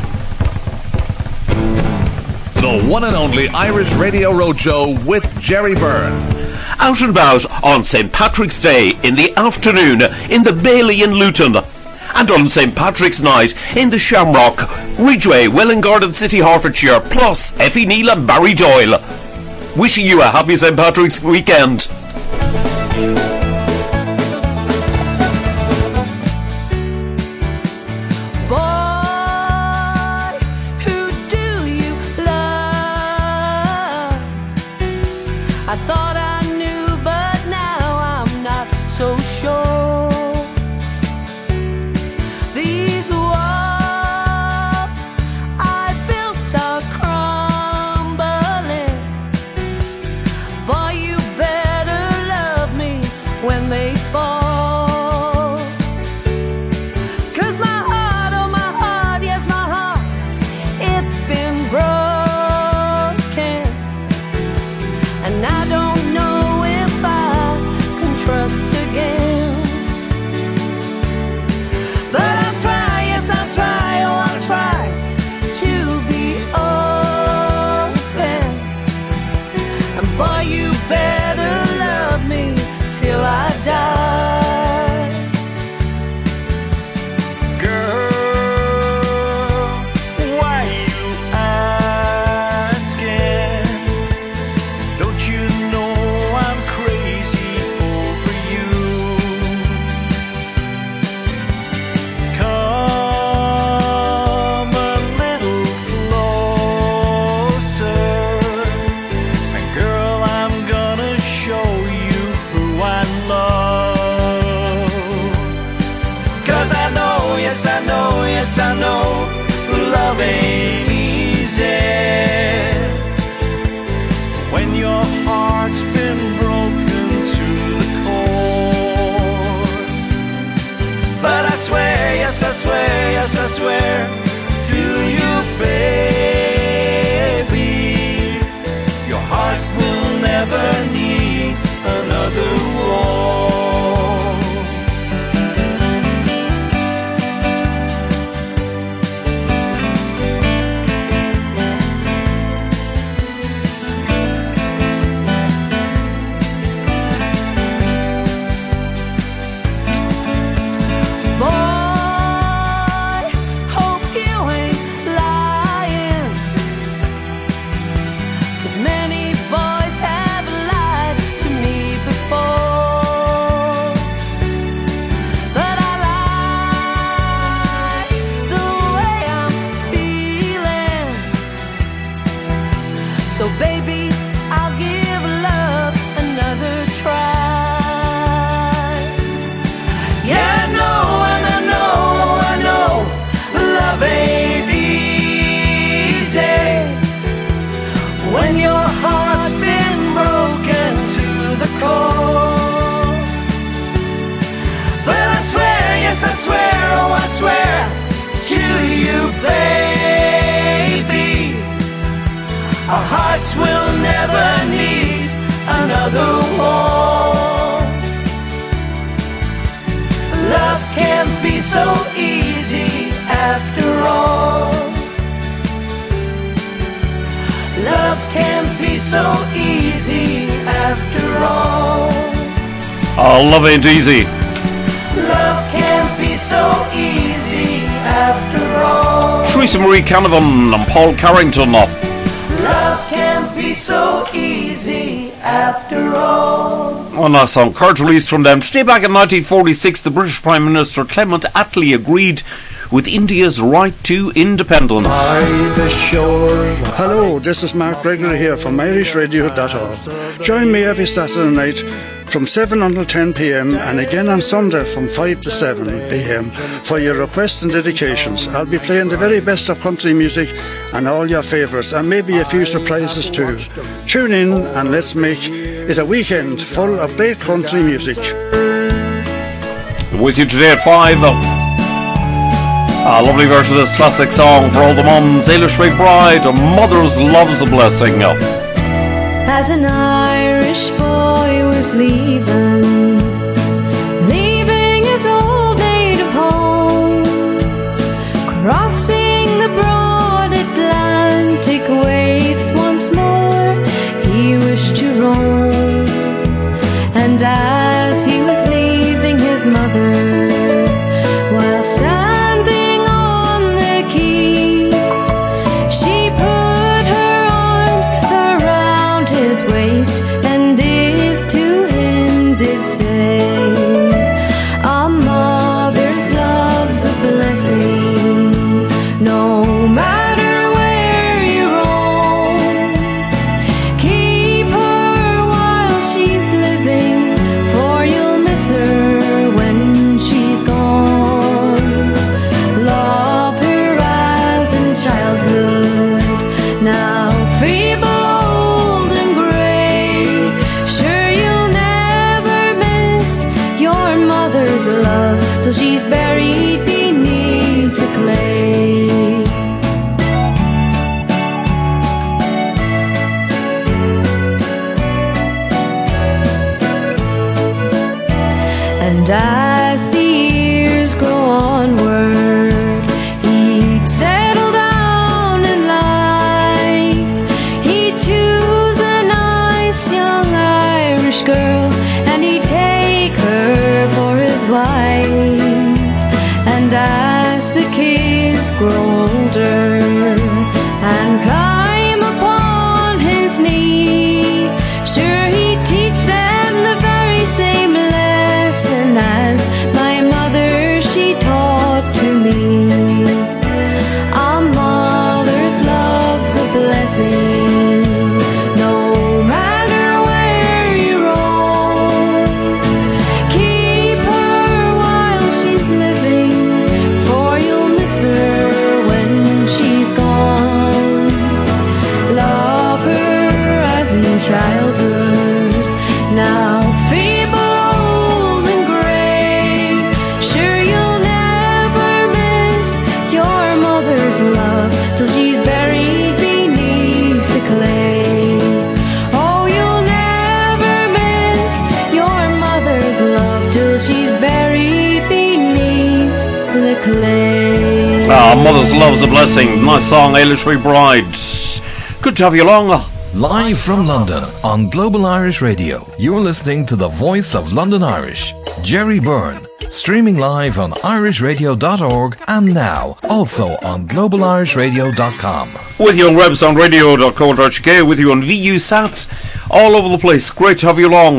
The one and only Irish Radio Roadshow with Jerry Byrne. Out and about on Saint Patrick's Day in the afternoon in the Bailey in Luton, and on Saint Patrick's Night in the Shamrock, Ridgeway, Welling Garden City, Hertfordshire, plus Effie Neal and Barry Doyle. Wishing you a happy Saint Patrick's weekend. I swear to you, baby, your heart will never need another wall. Boy, hope you ain't lying. I swear to you, baby, our hearts will never need another war. Love can't be so easy after all. Love can't be so easy after all. Oh, love ain't easy. Love can't be so easy after all. Teresa Marie Canavan and Paul Carrington. Love can't be so easy after all. One last song, Current released from them. Today back in nineteen forty-six, the British Prime Minister Clement Attlee agreed with India's right to independence. Hello, this is Mark Gregory here from Irish Radio dot org. Join me every Saturday night from seven until ten p.m. and again on Sunday from five to seven p.m. for your requests and dedications. I'll be playing the very best of country music and all your favourites, and maybe a few surprises too. Tune in and let's make it a weekend full of great country music. With you today at five. A lovely version of this classic song for all the mums. Ailish McBride, A Mother's Love's a Blessing. As an Irish boy was leaving, leaving his old native home, crossing the broad Atlantic waves once more, he wished to roam. And as he was leaving his mother, while standing on the quay, she put her arms around his waist, and this to him did say, a mother's love's a blessing, no matter where you roam. Keep her while she's living, for you'll miss her when she's gone. Love her as in childhood, now feeble, old and grey. Sure you'll never miss your mother's love till she's buried beneath the clay. And as the years grow onward, he'd settle down in life. He'd choose a nice young Irish girl, and he'd take her for his wife. And as the kids grow older and climb upon his knee, sure he'd teach them the very same lesson as my mother she taught to me. A mother's love's a blessing, no matter where you roam. Keep her while she's living, for you'll miss her when she's gone. Love her as in childhood, now feeble, old and grey. Sure you'll never miss your mother's love till she's buried beneath the clay. Oh, you'll never miss your mother's love till she's buried beneath the clay. Ah, Mother's Love's a Blessing. Nice song, Ailish McBride. Good to have you along. Live from London on Global Irish Radio, you're listening to the voice of London Irish, Jerry Byrne, streaming live on irish radio dot org and now also on global irish radio dot com. With you on websound radio dot co dot uk, with you on V U SAT, all over the place. Great to have you along.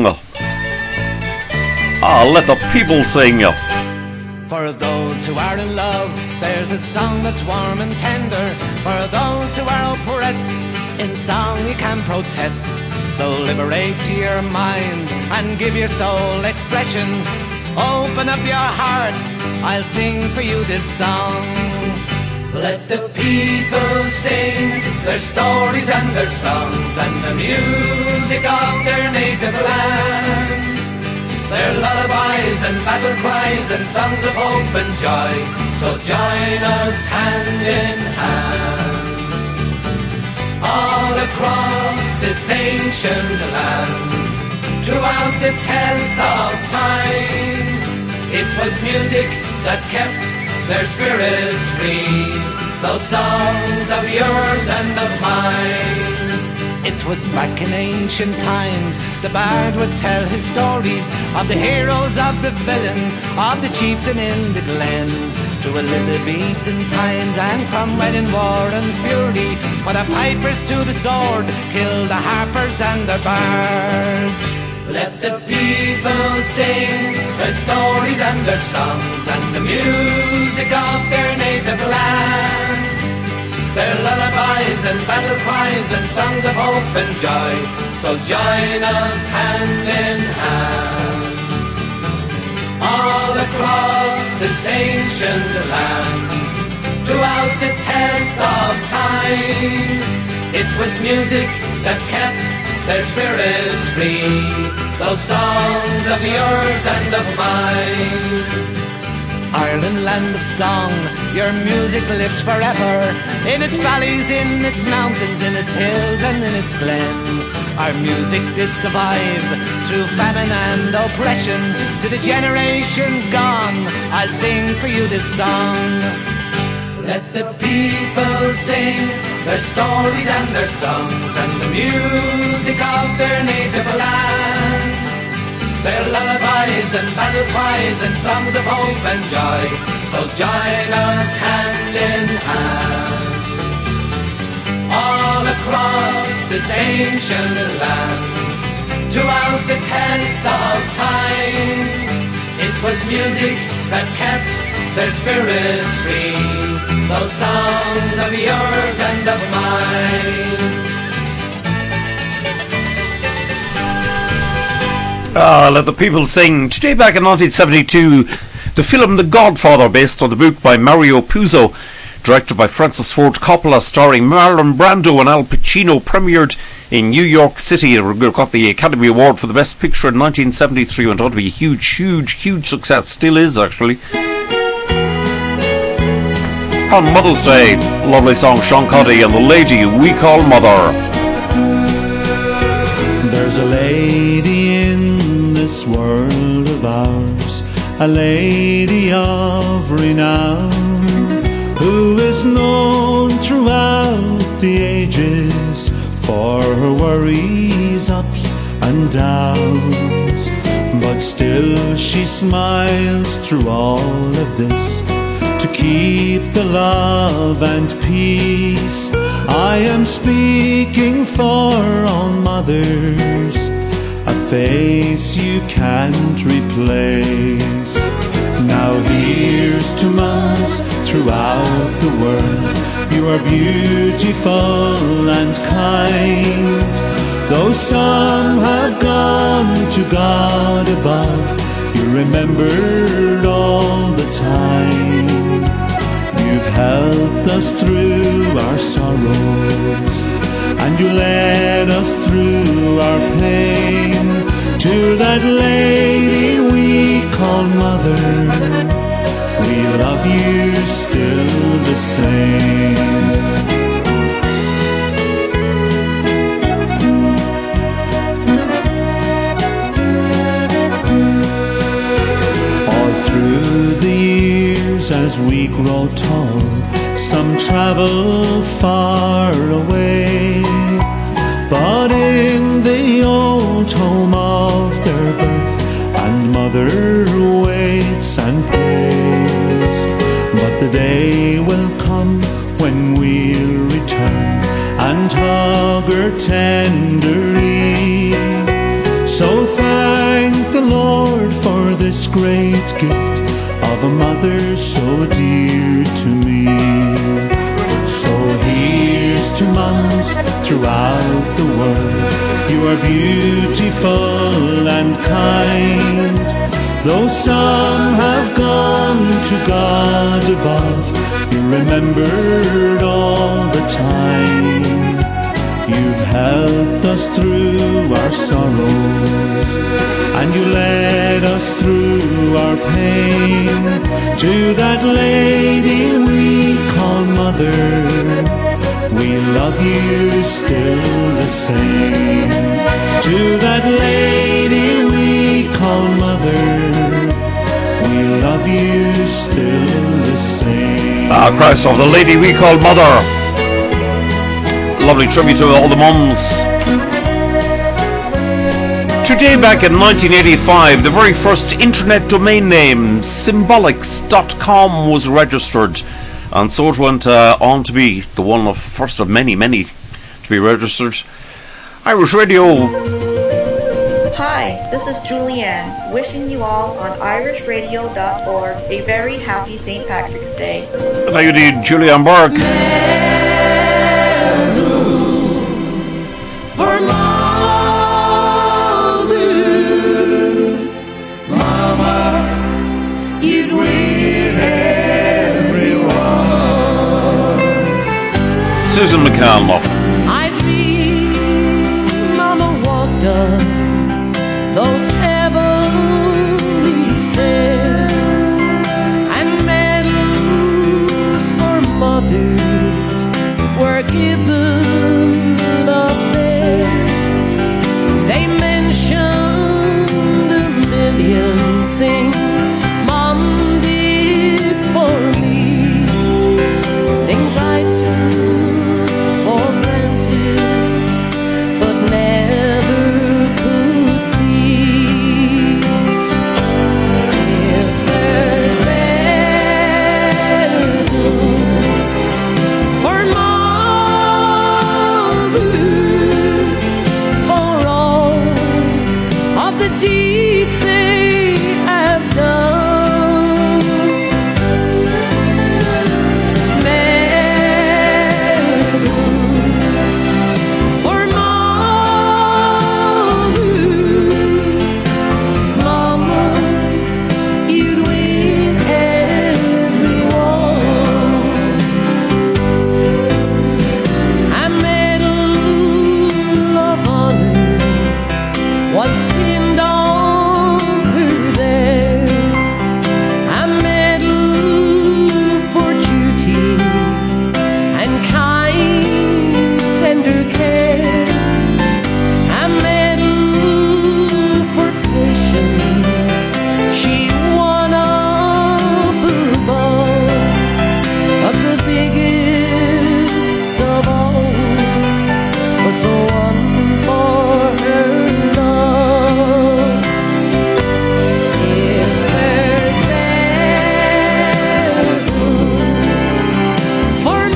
Ah, let the people sing. For those who are in love, there's a song that's warm and tender. For those who are oppressed, in song you can protest. So liberate your mind and give your soul expression. Open up your hearts, I'll sing for you this song. Let the people sing their stories and their songs and the music of their native land. Their lullabies and battle cries and songs of hope and joy. So join us hand in hand. All across this ancient land, throughout the test of time, it was music that kept their spirits free. Those songs of yours and of mine. It was back in ancient times, the bard would tell his stories of the heroes, of the villain, of the chieftain in the glen. To Elizabethan times and Cromwell in war and fury, but the pipers to the sword killed the harpers and the bards. Let the people sing their stories and their songs and the music of their native land. Their lullabies and battle cries and songs of hope and joy. So join us hand in hand. All across this ancient land, throughout the test of time, it was music that kept their spirits free. Those songs of yours and of mine. Ireland, land of song, your music lives forever. In its valleys, in its mountains, in its hills and in its glen. Our music did survive through famine and oppression. To the generations gone, I'll sing for you this song. Let the people sing their stories and their songs and the music of their native land. Their lullabies and battle cries and songs of hope and joy. So join us hand in hand. All across this ancient land, throughout the test of time, it was music that kept their spirits free. Those songs of yours and of mine. Ah, let the people sing. Today back in nineteen seventy-two, the film The Godfather, based on the book by Mario Puzo, directed by Francis Ford Coppola, starring Marlon Brando and Al Pacino, premiered in New York City. It got the Academy Award for the Best Picture in nineteen seventy-three, went on to be a huge, huge, huge success. Still is, actually. On Mother's Day, lovely song, Sean Cuddy and The Lady We Call Mother. There's a lady in this world of ours, a lady of renown, who is known throughout the ages for her worries, ups and downs. But still she smiles through all of this to keep the love and peace. I am speaking for all mothers, a face you can't replace. Now here's to mums throughout the world. You are beautiful and kind. Though some have gone to God above, you're remembered all the time. You've helped us through our sorrows, and you led us through our pain. To that lady we call mother, we love you still the same. As we grow tall, some travel far away, but in the old home of their birth, and mother waits and prays. But the day will come when we'll return and hug her tenderly. So thank the Lord for this great gift of a mother so dear to me. So here's to mums throughout the world. You are beautiful and kind. Though some have gone to God above, you're remembered all the time. You've helped us through our sorrows, and you led us through our pain. To that lady we call Mother, we love you still the same. To that lady we call Mother, we love you still the same. Ah, Christ, of the lady we call Mother. Lovely tribute to all the mums. Today, back in nineteen eighty-five, the very first internet domain name, symbolics dot com, was registered. And so it went uh, on to be the one of first of many, many to be registered. Irish Radio. Hi, this is Julianne, wishing you all on irish radio dot org a very happy Saint Patrick's Day. How you doing, Julianne Burke? For mothers, Mama, you'd win everyone. Susan McCann. I dream Mama walked up those heavenly stairs, and medals for mothers were given up there. They mentioned a million things Mom did for me, things I took for granted but never could see. If there's medals for mothers, for all of the deeds they have done, medals for mothers, Mama, you'd win everyone. A medal of honor was pinned on her there, a medal for duty and kind, tender care, a medal for patience she won up above. But the biggest of all was the one for her love. If there's medals for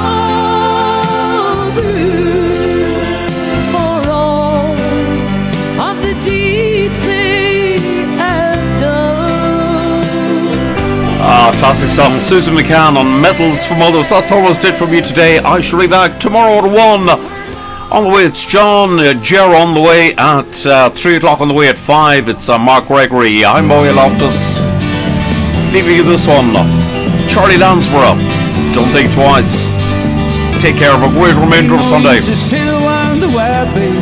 mothers, for all of the deeds they have done. Ah, classic song, Susan McCann on Medals for Mothers. That's almost it from me today. I shall be back tomorrow at one. On the way, it's John uh, Ger on the way at uh, three o'clock, on the way at five. It's uh, Mark Gregory. I'm Moya Loftus. Leaving you this one, Charlie Lansborough. Don't think twice. Take care of a great remainder of Sunday. It's a silly wonder why, baby.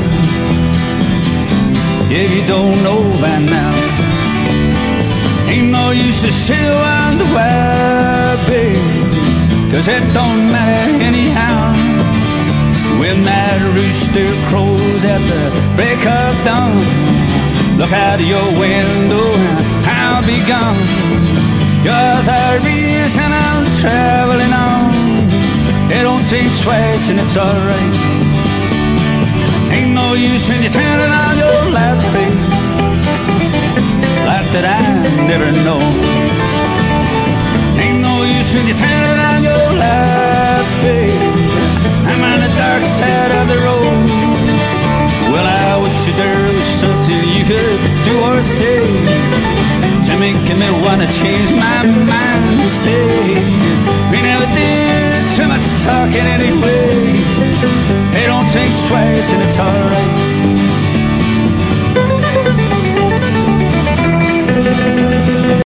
If you don't know by now, ain't no use to sit around the wire, babe, 'cause it don't matter anyhow. When that rooster crows at the break of dawn, look out of your window and I'll be gone. You're the reason I'm traveling on. It don't think twice and it's alright. Ain't no use in you turning on your light, babe, light that I never know. Ain't no use in you turning on your light, babe, I'm on the dark side of the road. Well, I wish there was something you could do or say to make me wanna change my mind and stay. We never did too much talking anyway. It don't think twice and it's alright.